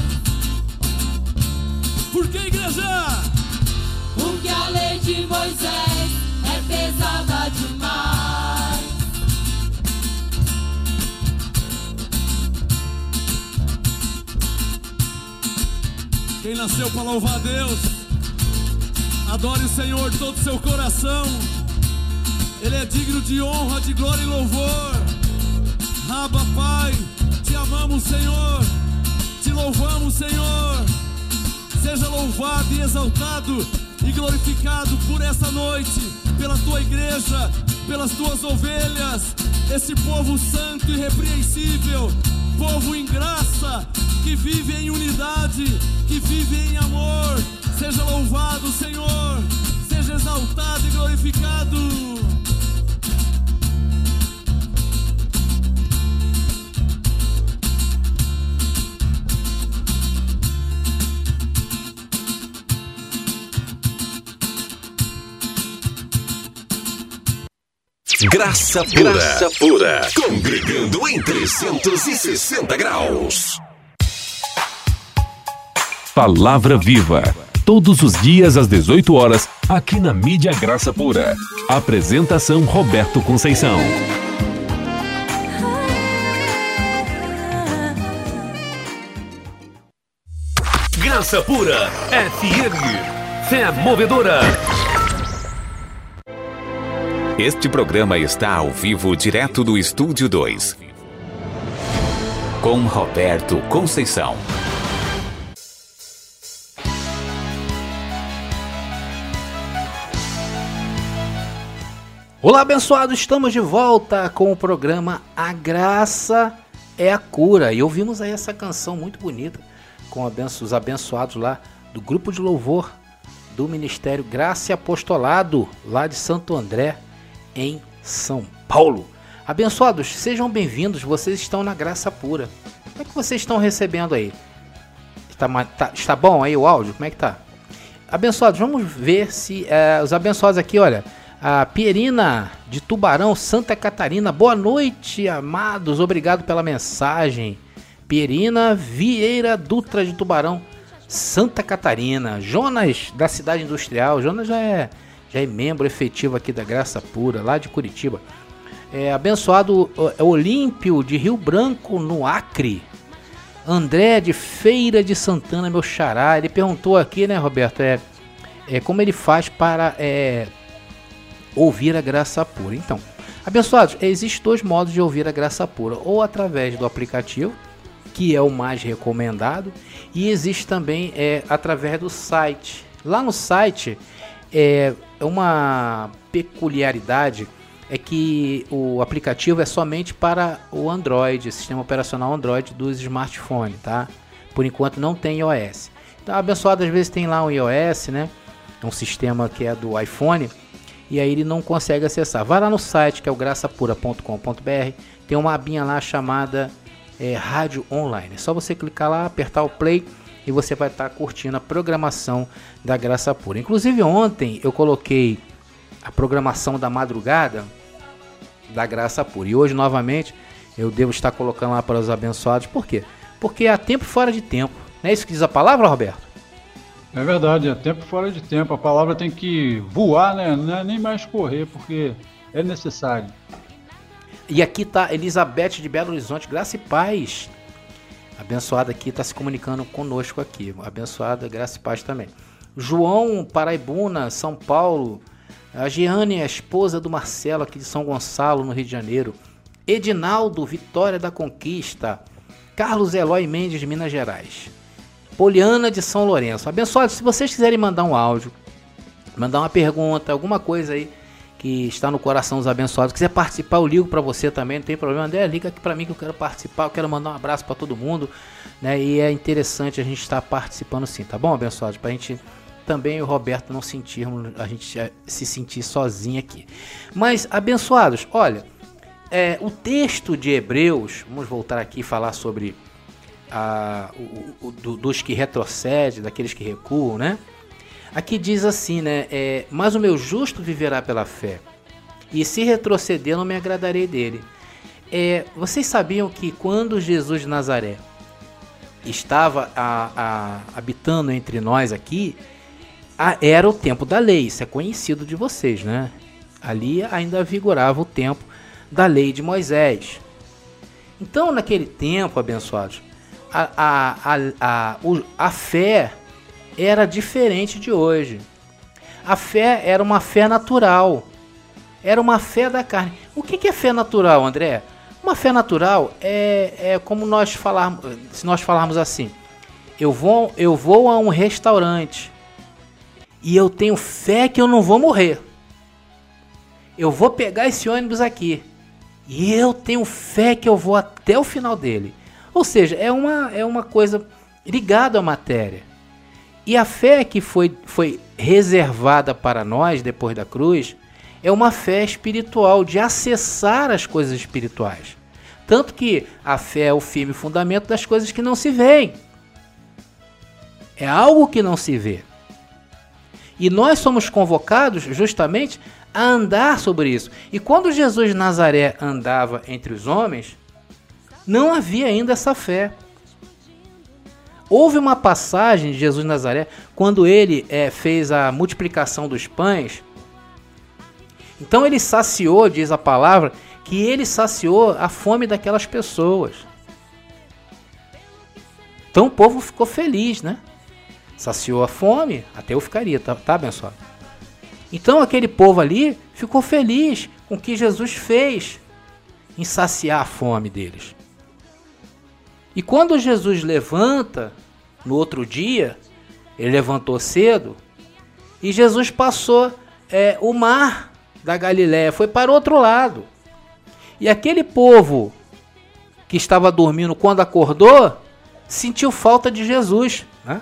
Por que, igreja? Porque a lei de Moisés é pesada demais. Quem nasceu para louvar a Deus, adore o Senhor de todo o seu coração. Ele é digno de honra, de glória e louvor. Abba, Pai, te amamos, Senhor. Te louvamos, Senhor. Seja louvado e exaltado e glorificado por essa noite, pela tua igreja, pelas tuas ovelhas, esse povo santo e irrepreensível, povo em graça, que vive em unidade, que vive em amor. Seja louvado, Senhor, seja exaltado e glorificado. Graça pura. Graça pura. Congregando em 360 graus. Palavra Viva. Todos os dias às 18 horas, aqui na Mídia Graça Pura. Apresentação Roberto Conceição. Graça Pura FM. Fé movedora. Este programa está ao vivo direto do Estúdio 2. Com Roberto Conceição. Olá, abençoados, estamos de volta com o programa A Graça é a Cura. E ouvimos aí essa canção muito bonita com os abençoados lá do grupo de louvor do Ministério Graça e Apostolado, lá de Santo André, em São Paulo. Abençoados, sejam bem-vindos, vocês estão na Graça Pura. Como é que vocês estão recebendo aí? Está bom aí o áudio? Como é que tá? Abençoados, vamos ver se os abençoados aqui, olha, a Pierina de Tubarão, Santa Catarina. Boa noite, amados, obrigado pela mensagem. Pierina Vieira Dutra de Tubarão, Santa Catarina. Jonas da Cidade Industrial, Jonas já é membro efetivo aqui da Graça Pura, lá de Curitiba. Abençoado Olímpio de Rio Branco, no Acre. André de Feira de Santana, meu xará. Ele perguntou aqui, né, Roberto, como ele faz para ouvir a Graça Pura. Então, abençoados, existem dois modos de ouvir a Graça Pura, ou através do aplicativo, que é o mais recomendado, e existe também através do site. Lá no site, uma peculiaridade é que o aplicativo é somente para o Android, sistema operacional Android dos smartphones, tá? Por enquanto não tem iOS. Então, abençoado, às vezes tem lá um iOS, né? É um sistema que é do iPhone, e aí ele não consegue acessar. Vai lá no site, que é o graçapura.com.br, tem uma abinha lá chamada Rádio Online. É só você clicar lá, apertar o play, e você vai estar curtindo a programação da Graça Pura. Inclusive ontem eu coloquei a programação da madrugada da Graça Pura. E hoje novamente eu devo estar colocando lá para os abençoados. Por quê? Porque há tempo fora de tempo. Não é isso que diz a palavra, Roberto? É verdade, é tempo fora de tempo. A palavra tem que voar, né? Não é nem mais correr, porque é necessário. E aqui está Elizabeth de Belo Horizonte, graça e paz. Abençoada aqui está se comunicando conosco aqui. Abençoada, graça e paz também. João Paraibuna, São Paulo. A Giane, a esposa do Marcelo, aqui de São Gonçalo, no Rio de Janeiro. Edinaldo, Vitória da Conquista. Carlos Eloy Mendes, de Minas Gerais. Poliana de São Lourenço. Abençoados, se vocês quiserem mandar um áudio, mandar uma pergunta, alguma coisa aí que está no coração dos abençoados, quiser participar, eu ligo para você também, não tem problema. André, liga aqui para mim que eu quero participar, eu quero mandar um abraço para todo mundo, né? E é interessante a gente estar participando sim, tá bom, abençoados? Para a gente também, o Roberto, não sentirmos, a gente se sentir sozinho aqui. Mas, abençoados, olha, o texto de Hebreus, vamos voltar aqui e falar sobre dos que retrocedem, daqueles que recuam, né? Aqui diz assim, né? Mas o meu justo viverá pela fé, e se retroceder, não me agradarei dele. Vocês sabiam que quando Jesus de Nazaré estava habitando entre nós aqui, era o tempo da lei, isso é conhecido de vocês, né? Ali ainda vigorava o tempo da lei de Moisés. Então, naquele tempo, abençoados, a fé era diferente de hoje. A fé era uma fé natural, era uma fé da carne. O que é fé natural, André? Uma fé natural é como nós falarmos, se nós falarmos assim: eu vou a um restaurante e eu tenho fé que eu não vou morrer. Eu vou pegar esse ônibus aqui e eu tenho fé que eu vou até o final dele. Ou seja, é uma coisa ligada à matéria. E a fé que foi reservada para nós depois da cruz é uma fé espiritual, de acessar as coisas espirituais. Tanto que a fé é o firme fundamento das coisas que não se veem. É algo que não se vê. E nós somos convocados justamente a andar sobre isso. E quando Jesus de Nazaré andava entre os homens, não havia ainda essa fé. Houve uma passagem de Jesus de Nazaré, quando ele fez a multiplicação dos pães. Então ele saciou, diz a palavra, que ele saciou a fome daquelas pessoas. Então o povo ficou feliz, né? Saciou a fome, até eu ficaria, tá abençoado? Então aquele povo ali ficou feliz com o que Jesus fez em saciar a fome deles. E quando Jesus levanta, no outro dia, ele levantou cedo, e Jesus passou o mar da Galiléia, foi para o outro lado. E aquele povo que estava dormindo, quando acordou, sentiu falta de Jesus, né?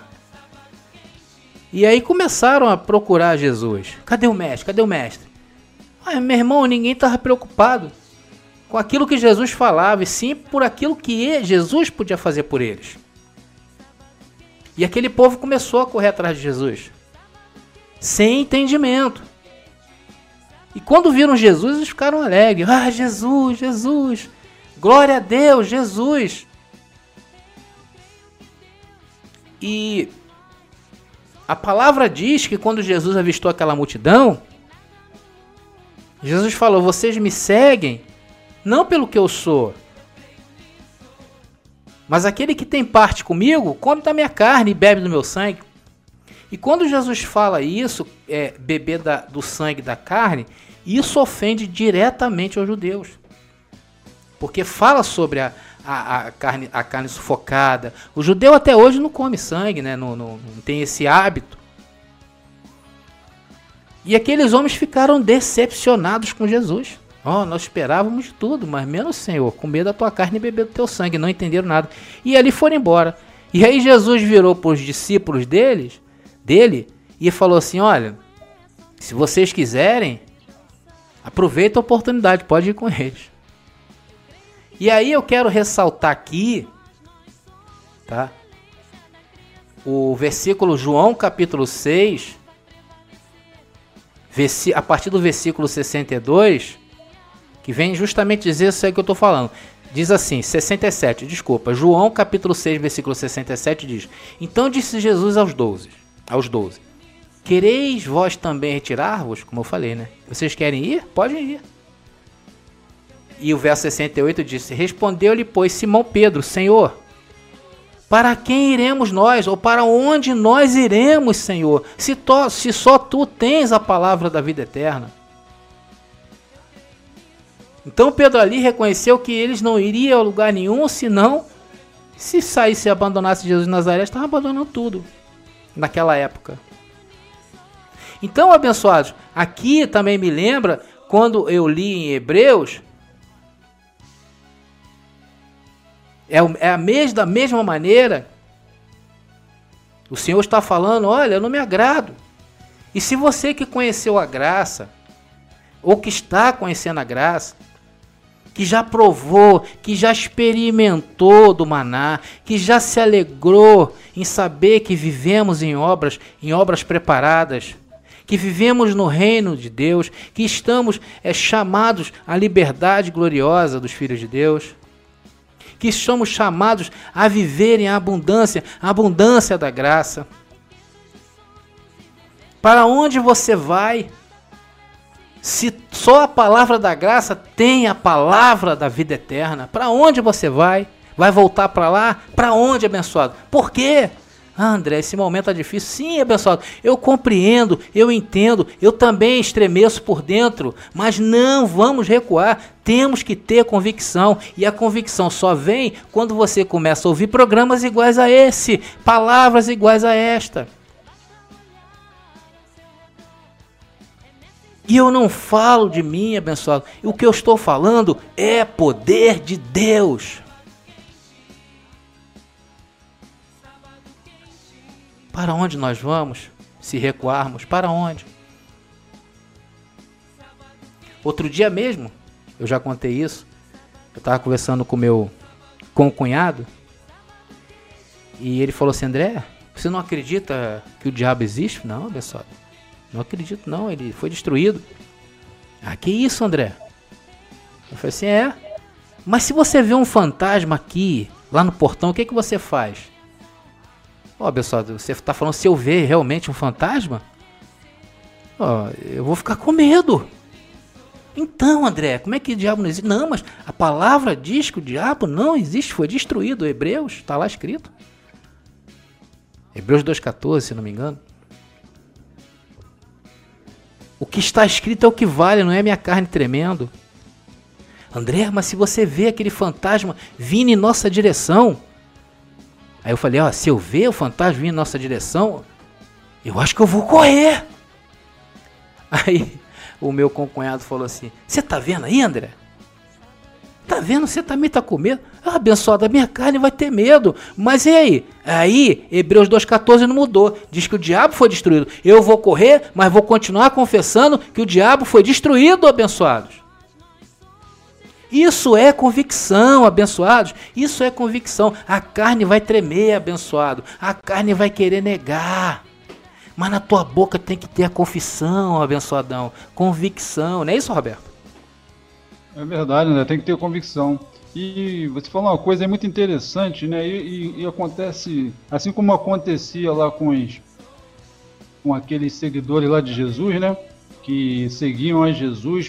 E aí começaram a procurar Jesus. Cadê o mestre? Cadê o mestre? Meu irmão, ninguém estava preocupado com aquilo que Jesus falava, e sim por aquilo que Jesus podia fazer por eles. E aquele povo começou a correr atrás de Jesus, sem entendimento. E quando viram Jesus, eles ficaram alegres. Jesus, Jesus, glória a Deus, Jesus. E a palavra diz que quando Jesus avistou aquela multidão, Jesus falou: vocês me seguem não pelo que eu sou, mas aquele que tem parte comigo come da minha carne e bebe do meu sangue. E quando Jesus fala isso, beber do sangue da carne, isso ofende diretamente aos judeus, porque fala sobre a carne sufocada. O judeu até hoje não come sangue, né? Não tem esse hábito. E aqueles homens ficaram decepcionados com Jesus. Nós esperávamos tudo, mas menos, Senhor, comer da tua carne e beber do teu sangue. Não entenderam nada. E ali foram embora. E aí Jesus virou para os discípulos dele e falou assim: olha, se vocês quiserem, aproveita a oportunidade, pode ir com eles. E aí eu quero ressaltar aqui, tá? O versículo João capítulo 6, a partir do versículo 62, que vem justamente dizer isso aí que eu estou falando. Diz assim, 67, desculpa, João capítulo 6, versículo 67 diz: então disse Jesus aos 12, quereis vós também retirar-vos? Como eu falei, né? Vocês querem ir? Podem ir. E o verso 68 diz: respondeu-lhe, pois, Simão Pedro: Senhor, para quem iremos nós? Ou para onde nós iremos, Senhor? Se só tu tens a palavra da vida eterna. Então Pedro ali reconheceu que eles não iriam a lugar nenhum, senão, se saísse e abandonasse Jesus de Nazaré, estavam abandonando tudo naquela época. Então, abençoados, aqui também me lembra, quando eu li em Hebreus, da mesma maneira, o Senhor está falando: olha, eu não me agrado. E se você que conheceu a graça, ou que está conhecendo a graça, que já provou, que já experimentou do maná, que já se alegrou em saber que vivemos em obras preparadas, que vivemos no reino de Deus, que estamos chamados à liberdade gloriosa dos filhos de Deus, que somos chamados a viver em abundância da graça. Para onde você vai? Se só a palavra da graça tem a palavra da vida eterna, para onde você vai? Vai voltar para lá? Para onde, abençoado? Por quê? André, esse momento é difícil. Sim, abençoado, eu compreendo, eu entendo, eu também estremeço por dentro, mas não vamos recuar, temos que ter convicção, e a convicção só vem quando você começa a ouvir programas iguais a esse, palavras iguais a esta. E eu não falo de mim, abençoado. O que eu estou falando é poder de Deus. Para onde nós vamos se recuarmos? Para onde? Outro dia mesmo, eu já contei isso, eu estava conversando com o cunhado, e ele falou assim: André, você não acredita que o diabo existe? Não, abençoado, não acredito não, ele foi destruído. Ah, que isso, André? Eu falei assim: mas se você vê um fantasma aqui, lá no portão, o que você faz? Abençoado, você está falando se eu ver realmente um fantasma? Eu vou ficar com medo. Então, André, como é que o diabo não existe? Não, mas a palavra diz que o diabo não existe, foi destruído. Hebreus, está lá escrito. Hebreus 2,14, se não me engano. O que está escrito é o que vale, não é minha carne tremendo. André, mas se você vê aquele fantasma vindo em nossa direção... Aí eu falei, se eu ver o fantasma vindo em nossa direção, eu acho que eu vou correr. Aí o meu concunhado falou assim: você tá vendo aí, André? Tá vendo? Você também tá com medo? Abençoado, a minha carne vai ter medo. Mas e aí? Aí, Hebreus 2,14 não mudou. Diz que o diabo foi destruído. Eu vou correr, mas vou continuar confessando que o diabo foi destruído, abençoados. Isso é convicção, abençoados. Isso é convicção. A carne vai tremer, abençoado. A carne vai querer negar. Mas na tua boca tem que ter a confissão, abençoadão. Convicção. Não é isso, Roberto? É verdade, né? Tem que ter convicção. E você falou uma coisa muito interessante, né? E acontece, assim como acontecia lá com aqueles seguidores lá de Jesus, né? Que seguiam a Jesus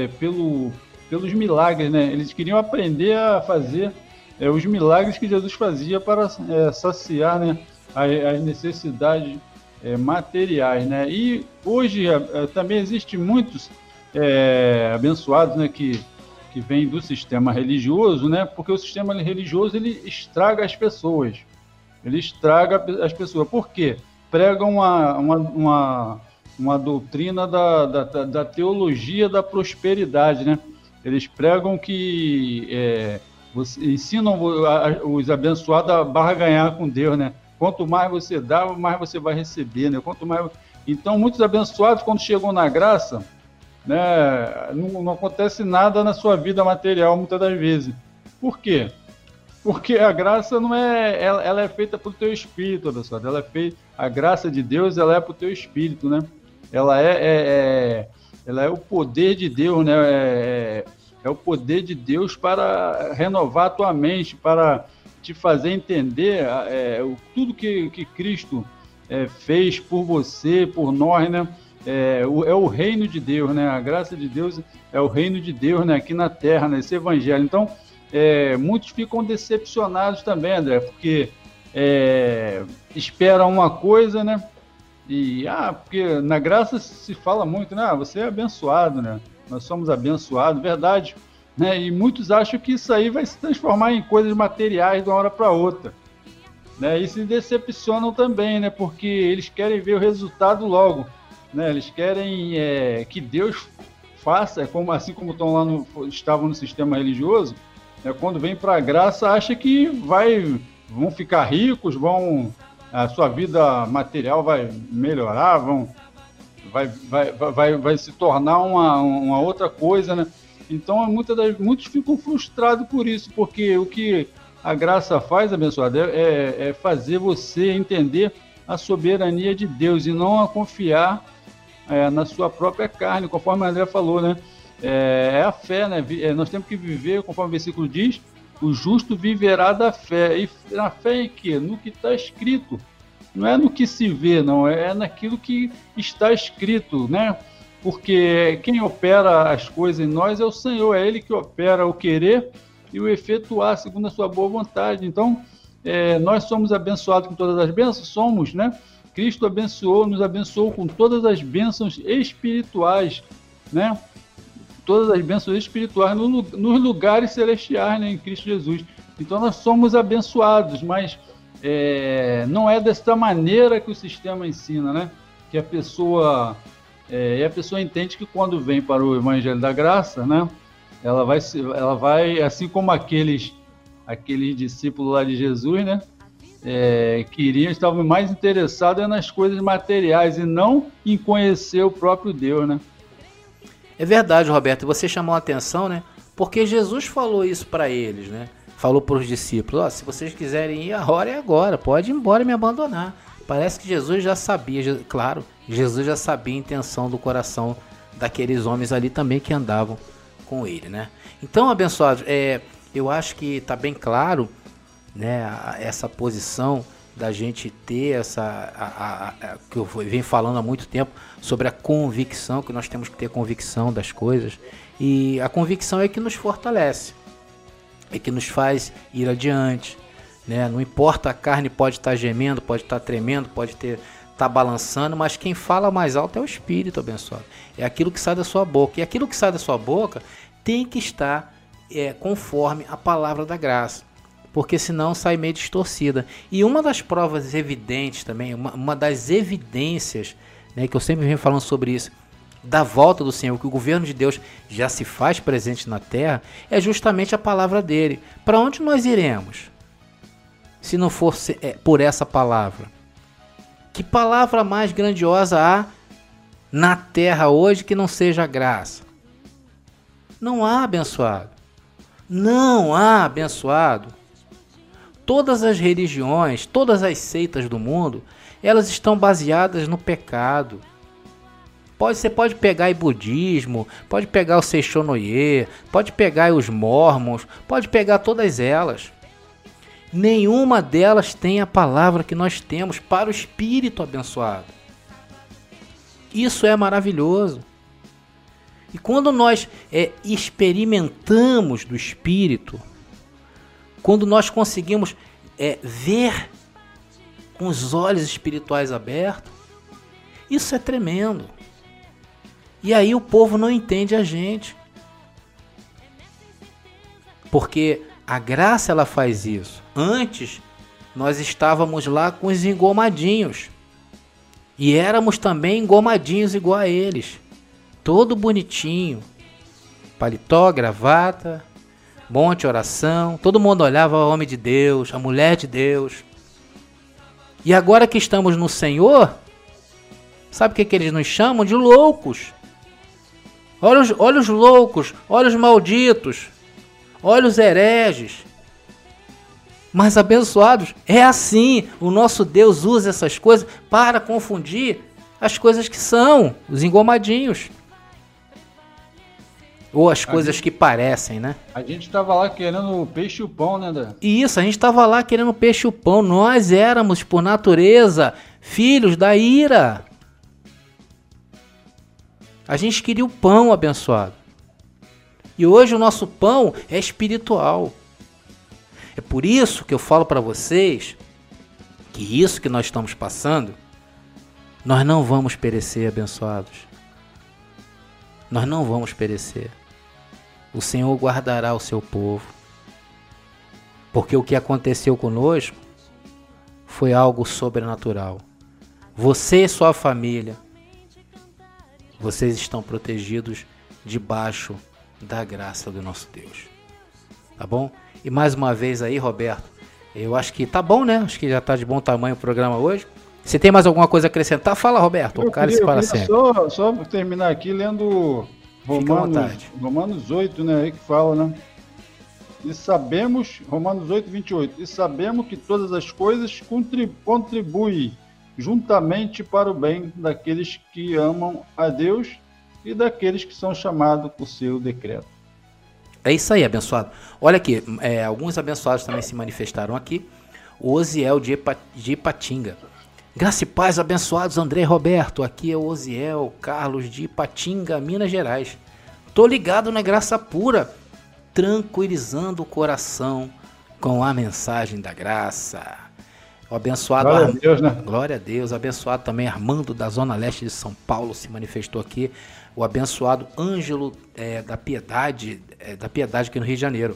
pelos milagres, né? Eles queriam aprender a fazer os milagres que Jesus fazia para saciar, né, as necessidades materiais, né? E hoje também existem muitos abençoados, né, que vêm do sistema religioso, né? Porque o sistema religioso ele estraga as pessoas. Ele estraga as pessoas. Por quê? Pregam uma doutrina da teologia da prosperidade, né? Eles pregam que ensinam os abençoados a barganhar com Deus, né? Quanto mais você dá, mais você vai receber, né? Quanto mais... Então, muitos abençoados, quando chegam na graça, né, não acontece nada na sua vida material, muitas das vezes. Por quê? Porque a graça não ela é feita pelo teu espírito, abençoado. A graça de Deus, ela é para o teu espírito, né? Ela é o poder de Deus, né? É o poder de Deus para renovar a tua mente, para te fazer entender tudo que Cristo fez por você, por nós, né? É o reino de Deus, né? A graça de Deus é o reino de Deus, né? Aqui na terra, né? Esse evangelho. Então, muitos ficam decepcionados também, André, porque esperam uma coisa, né? E, porque na graça se fala muito, né? Você é abençoado, né? Nós somos abençoados, verdade, né? E muitos acham que isso aí vai se transformar em coisas materiais de uma hora para outra, né? E se decepcionam também, né? Porque eles querem ver o resultado logo, né? Eles querem que Deus faça, assim como estavam no sistema religioso, né? Quando vem para a graça, acha que vão ficar ricos, a sua vida material vai melhorar, vai se tornar uma outra coisa, né? Então, muitos ficam frustrados por isso, porque o que a graça faz, abençoado, é fazer você entender a soberania de Deus e não a confiar na sua própria carne, conforme a André falou, né? É a fé, né? Nós temos que viver, conforme o versículo diz, o justo viverá da fé. E na fé em quê? No que está escrito. Não é no que se vê, não. É naquilo que está escrito, né? Porque quem opera as coisas em nós é o Senhor. É Ele que opera o querer e o efetuar segundo a sua boa vontade. Então, nós somos abençoados com todas as bênçãos? Somos, né? Cristo nos abençoou com todas as bênçãos espirituais, né? Todas as bênçãos espirituais nos lugares celestiais, né? Em Cristo Jesus. Então, nós somos abençoados, mas não é desta maneira que o sistema ensina, né? Que a pessoa E a pessoa entende que quando vem para o Evangelho da Graça, né, ela vai, assim como aqueles discípulos lá de Jesus, né, estavam mais interessados nas coisas materiais e não em conhecer o próprio Deus, né? É verdade, Roberto, você chamou a atenção, né? Porque Jesus falou isso para eles, né? Falou para os discípulos, se vocês quiserem ir, a hora é agora, pode ir embora e me abandonar. Parece que Jesus já sabia, claro, Jesus já sabia a intenção do coração daqueles homens ali também que andavam com ele, né? Então, abençoados, eu acho que está bem claro, né, essa posição da gente ter que eu venho falando há muito tempo sobre a convicção, que nós temos que ter convicção das coisas, e a convicção é que nos fortalece, é que nos faz ir adiante, né? Não importa, a carne pode estar gemendo, pode estar tremendo, pode estar balançando, mas quem fala mais alto é o Espírito, abençoado, é aquilo que sai da sua boca, e aquilo que sai da sua boca tem que estar conforme a palavra da graça, porque senão sai meio distorcida. E uma das provas evidentes também, uma das evidências, né, que eu sempre venho falando sobre isso, da volta do Senhor, que o governo de Deus já se faz presente na terra, é justamente a palavra dele. Para onde nós iremos, se não for por essa palavra? Que palavra mais grandiosa há na terra hoje que não seja a graça? Não há, abençoado. Não há, abençoado. Todas as religiões, todas as seitas do mundo, elas estão baseadas no pecado. Você pode pegar o budismo, pode pegar o Seishonoye, pode pegar os mormons, pode pegar todas elas. Nenhuma delas tem a palavra que nós temos para o Espírito, abençoado. Isso é maravilhoso. E quando nós experimentamos do Espírito, quando nós conseguimos ver com os olhos espirituais abertos, isso é tremendo. E aí o povo não entende a gente. Porque a graça ela faz isso. Antes nós estávamos lá com os engomadinhos. E éramos também engomadinhos igual a eles. Todo bonitinho. Paletó, gravata, monte, oração. Todo mundo olhava o homem de Deus, a mulher de Deus. E agora que estamos no Senhor, sabe o que eles nos chamam? De loucos. Olha os loucos, olha os malditos, olha os hereges. Mas abençoados, é assim, o nosso Deus usa essas coisas para confundir as coisas que são, os engomadinhos. Ou as coisas que parecem, né? A gente estava lá querendo o peixe e o pão, né, André? Isso, a gente estava lá querendo o peixe e o pão. Nós éramos, por natureza, filhos da ira. A gente queria o pão, abençoado. E hoje o nosso pão é espiritual. É por isso que eu falo para vocês que isso que nós estamos passando, nós não vamos perecer, abençoados. Nós não vamos perecer. O Senhor guardará o seu povo. Porque o que aconteceu conosco foi algo sobrenatural. Você e sua família, vocês estão protegidos debaixo da graça do nosso Deus. Tá bom? E mais uma vez aí, Roberto, eu acho que tá bom, né? Acho que já tá de bom tamanho o programa hoje. Você tem mais alguma coisa a acrescentar? Fala, Roberto. O cálice para sempre. Só terminar aqui lendo Romanos 8, né? Aí que fala, né? E sabemos, Romanos 8, 28, e sabemos que todas as coisas contribuem juntamente para o bem daqueles que amam a Deus e daqueles que são chamados por seu decreto. É isso aí, abençoado. Olha aqui, alguns abençoados também se manifestaram aqui. O Osiel de Ipatinga. Graça e paz, abençoados, André e Roberto. Aqui é o Osiel Carlos de Ipatinga, Minas Gerais. Tô ligado na graça pura, tranquilizando o coração com a mensagem da graça. O abençoado Glória a Deus, né? Glória a Deus. Abençoado também Armando da Zona Leste de São Paulo se manifestou aqui. O abençoado Ângelo da Piedade aqui no Rio de Janeiro.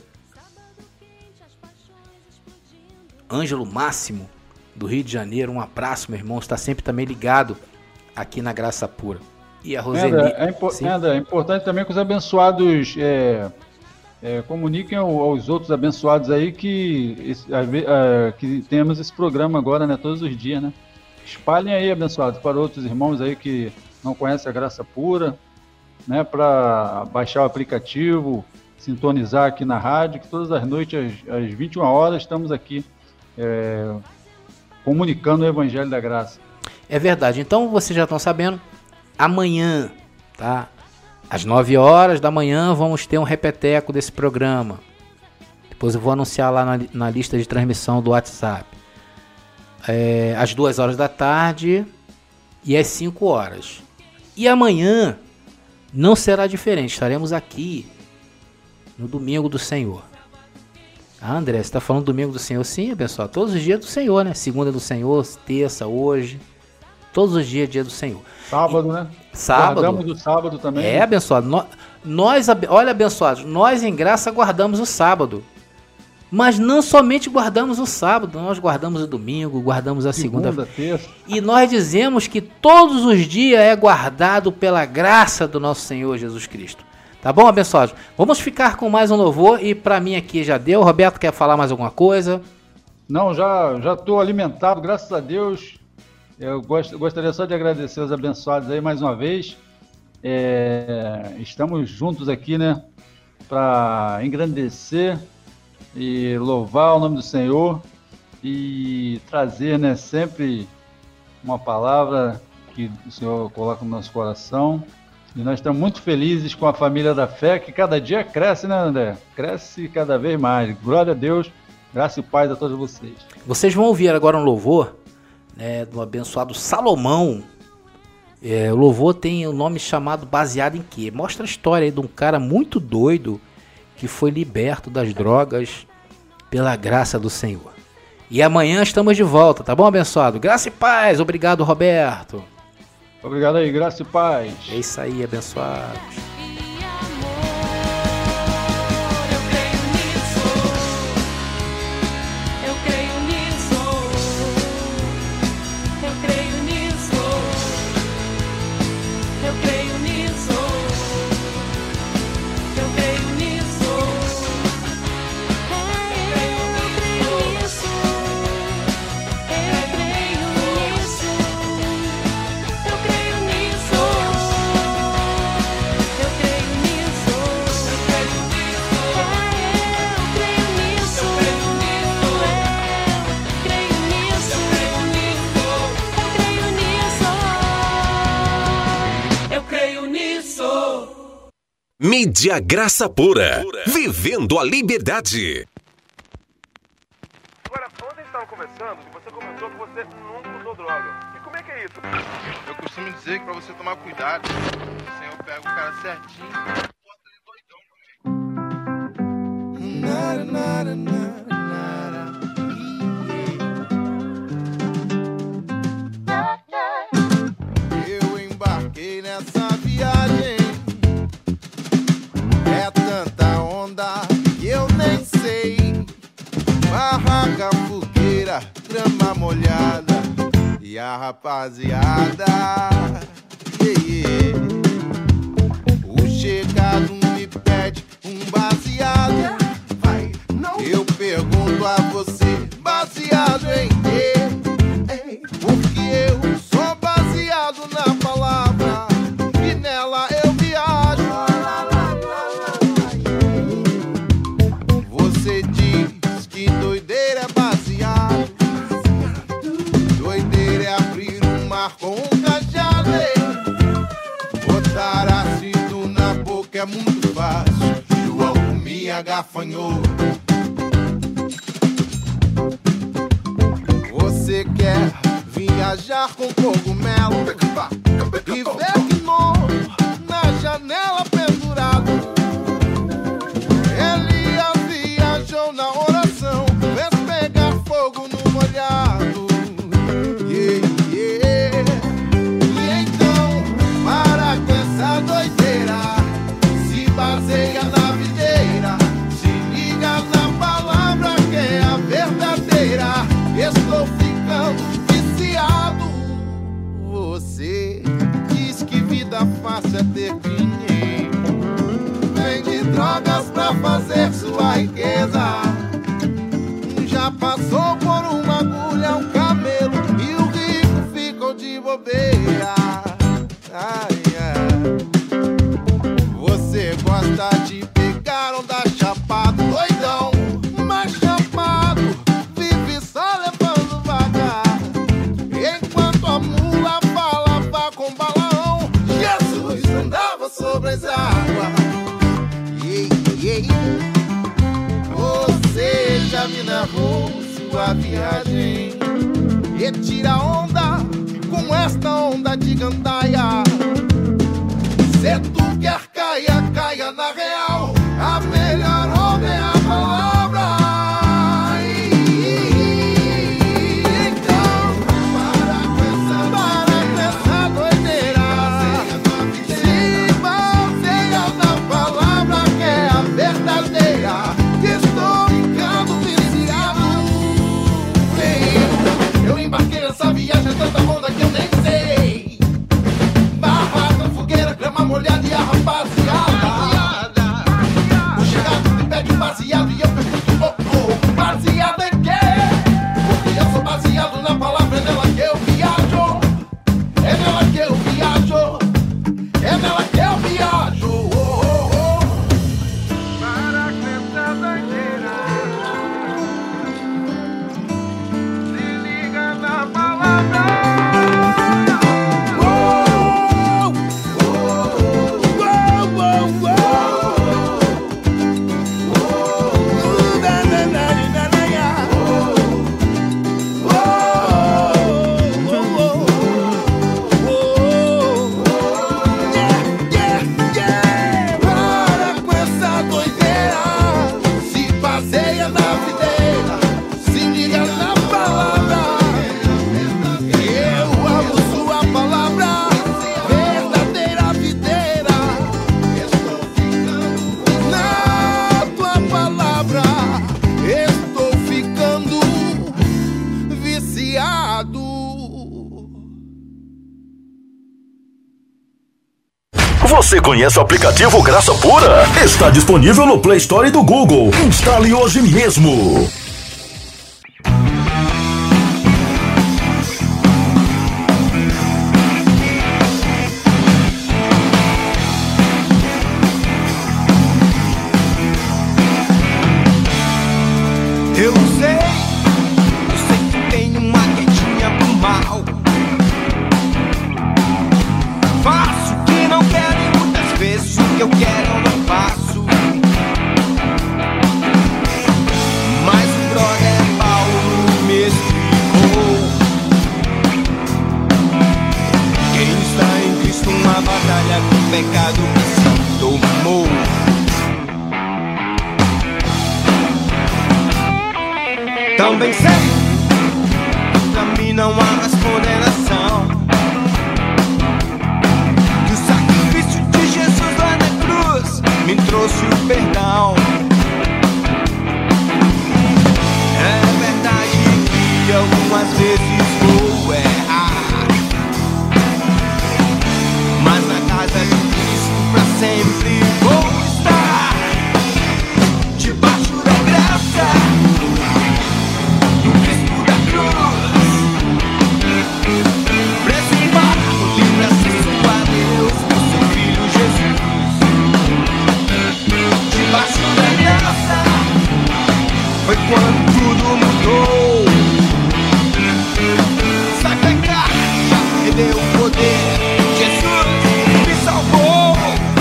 Ângelo Máximo do Rio de Janeiro, um abraço, meu irmão. Está sempre também ligado aqui na Graça Pura. E a Roseli. É importante também que os abençoados comuniquem aos outros abençoados aí que temos esse programa agora, né? Todos os dias, né? Espalhem aí, abençoados, para outros irmãos aí que não conhecem a Graça Pura, né? Para baixar o aplicativo, sintonizar aqui na rádio, que todas as noites, às 21 horas, estamos aqui comunicando o Evangelho da Graça. É verdade. Então, vocês já estão sabendo, amanhã, tá? Às 9 horas da manhã, vamos ter um repeteco desse programa. Depois eu vou anunciar lá na lista de transmissão do WhatsApp. Às 2 horas da tarde e às 5 horas. E amanhã não será diferente. Estaremos aqui no Domingo do Senhor. André, você está falando Domingo do Senhor? Sim, abençoado. Todos os dias do Senhor, né? Segunda do Senhor, terça, hoje. Todos os dias, dia do Senhor. Sábado, né? Sábado. Guardamos o sábado também. Abençoado. Olha, abençoados, nós em graça guardamos o sábado. Mas não somente guardamos o sábado, nós guardamos o domingo, guardamos a segunda, terça. E nós dizemos que todos os dias é guardado pela graça do nosso Senhor Jesus Cristo. Tá bom, abençoados? Vamos ficar com mais um louvor e para mim aqui já deu. Roberto, quer falar mais alguma coisa? Não, já estou alimentado, graças a Deus. Eu gostaria só de agradecer os abençoados aí mais uma vez. Estamos juntos aqui, né, para engrandecer e louvar o nome do Senhor e trazer, né, sempre uma palavra que o Senhor coloca no nosso coração. E nós estamos muito felizes com a família da fé, que cada dia cresce, né, André? Cresce cada vez mais. Glória a Deus, graça e paz a todos vocês. Vocês vão ouvir agora um louvor, né, do abençoado Salomão. O louvor tem um nome chamado Baseado em Quê? Mostra a história aí de um cara muito doido que foi liberto das drogas pela graça do Senhor. E amanhã estamos de volta, tá bom, abençoado? Graça e paz. Obrigado, Roberto. Obrigado aí, graça e paz. É isso aí, abençoados. Mídia Graça Pura, vivendo a liberdade. Agora, ontem estavam conversando e você comentou que você nunca usou droga. E como é que é isso? Eu costumo dizer que pra você tomar cuidado, o Senhor pega o cara certinho e bota ele doidão. Eu embarquei nessa viagem. É tanta onda que eu nem sei. Barraca, fogueira, grama molhada e a rapaziada. O chegado me pede um baseado. Eu pergunto a você, baseado em quê? Porque eu sou baseado na palavra e nela eu viajo. Você diz que doideira é baseado. Doideira é abrir um mar com um cajado. Botar ácido na boca é muito fácil. João comia gafanhoto. Você quer viajar com cogumelo e ver que na janela pendurado. Elias viajou na oração, fez pegar fogo no molhado. E então, para com essa doideira, se baseia na videira, se liga na palavra que é a verdadeira. Estou ficando viciado. Você fácil é ter dinheiro. Vende drogas pra fazer sua riqueza. Já passou por uma agulha, um camelo, e o rico ficou de bobeira. Ai, ai. Você gosta de pegar onda chapado, doidão, mas chapado vive só levando vagar. Enquanto a mula falava com Balaão, Jesus andava sobre as águas. Você já me narrou sua viagem e tira onda com esta onda de gandaia. Se tu quer caia, caia na real. A melhor onda é a palavra. Então, para com essa doideira. Se baseia na palavra que é a verdadeira. Que estou ficando viciado. Eu embarquei nessa viagem, tanta onda que eu nem sei. Barraca, fogueira, grama molhada e a rapaziada. O chegado me pede baseado e eu pergunto, oh, baseado em quê? Porque eu sou baseado na palavra, é nela que eu viajo. É nela que eu viajo. É nela que eu viajo. Oh, oh, oh. Para com essa doideira. Se liga na palavra. Para com essa doideira, se baseia na videira, se liga na palavra. Eu amo sua palavra, verdadeira videira. Estou ficando na tua palavra, estou ficando viciado. Você conhece o aplicativo Graça Pura? Está disponível no Play Store do Google. Instale hoje mesmo. Eu sei que tem uma quedinha pro mal. Faço o que não quero e muitas vezes o que eu quero eu não faço. Mas o brother Paulo me explicou: quem está em Cristo, uma batalha com o pecado que se tomou. Também sei que pra mim não há mais condenação, que o sacrifício de Jesus lá na cruz me trouxe o perdão. É verdade que algumas vezes vou errar, mas na casa de Cristo pra sempre vou estar, debaixo da graça. Foi quando tudo mudou. Sai pra cá, já perdeu o poder. Jesus me salvou.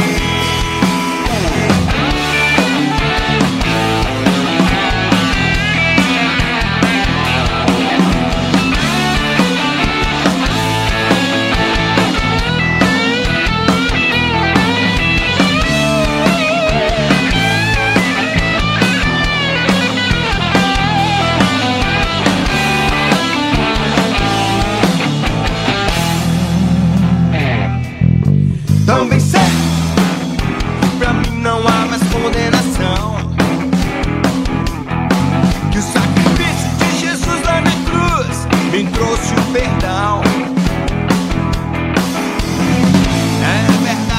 Também sei que pra mim não há mais condenação, que o sacrifício de Jesus lá na cruz me trouxe o perdão. É verdade.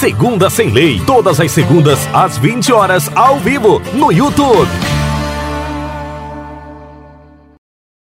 Segunda Sem Lei. Todas as segundas às 20 horas ao vivo no YouTube.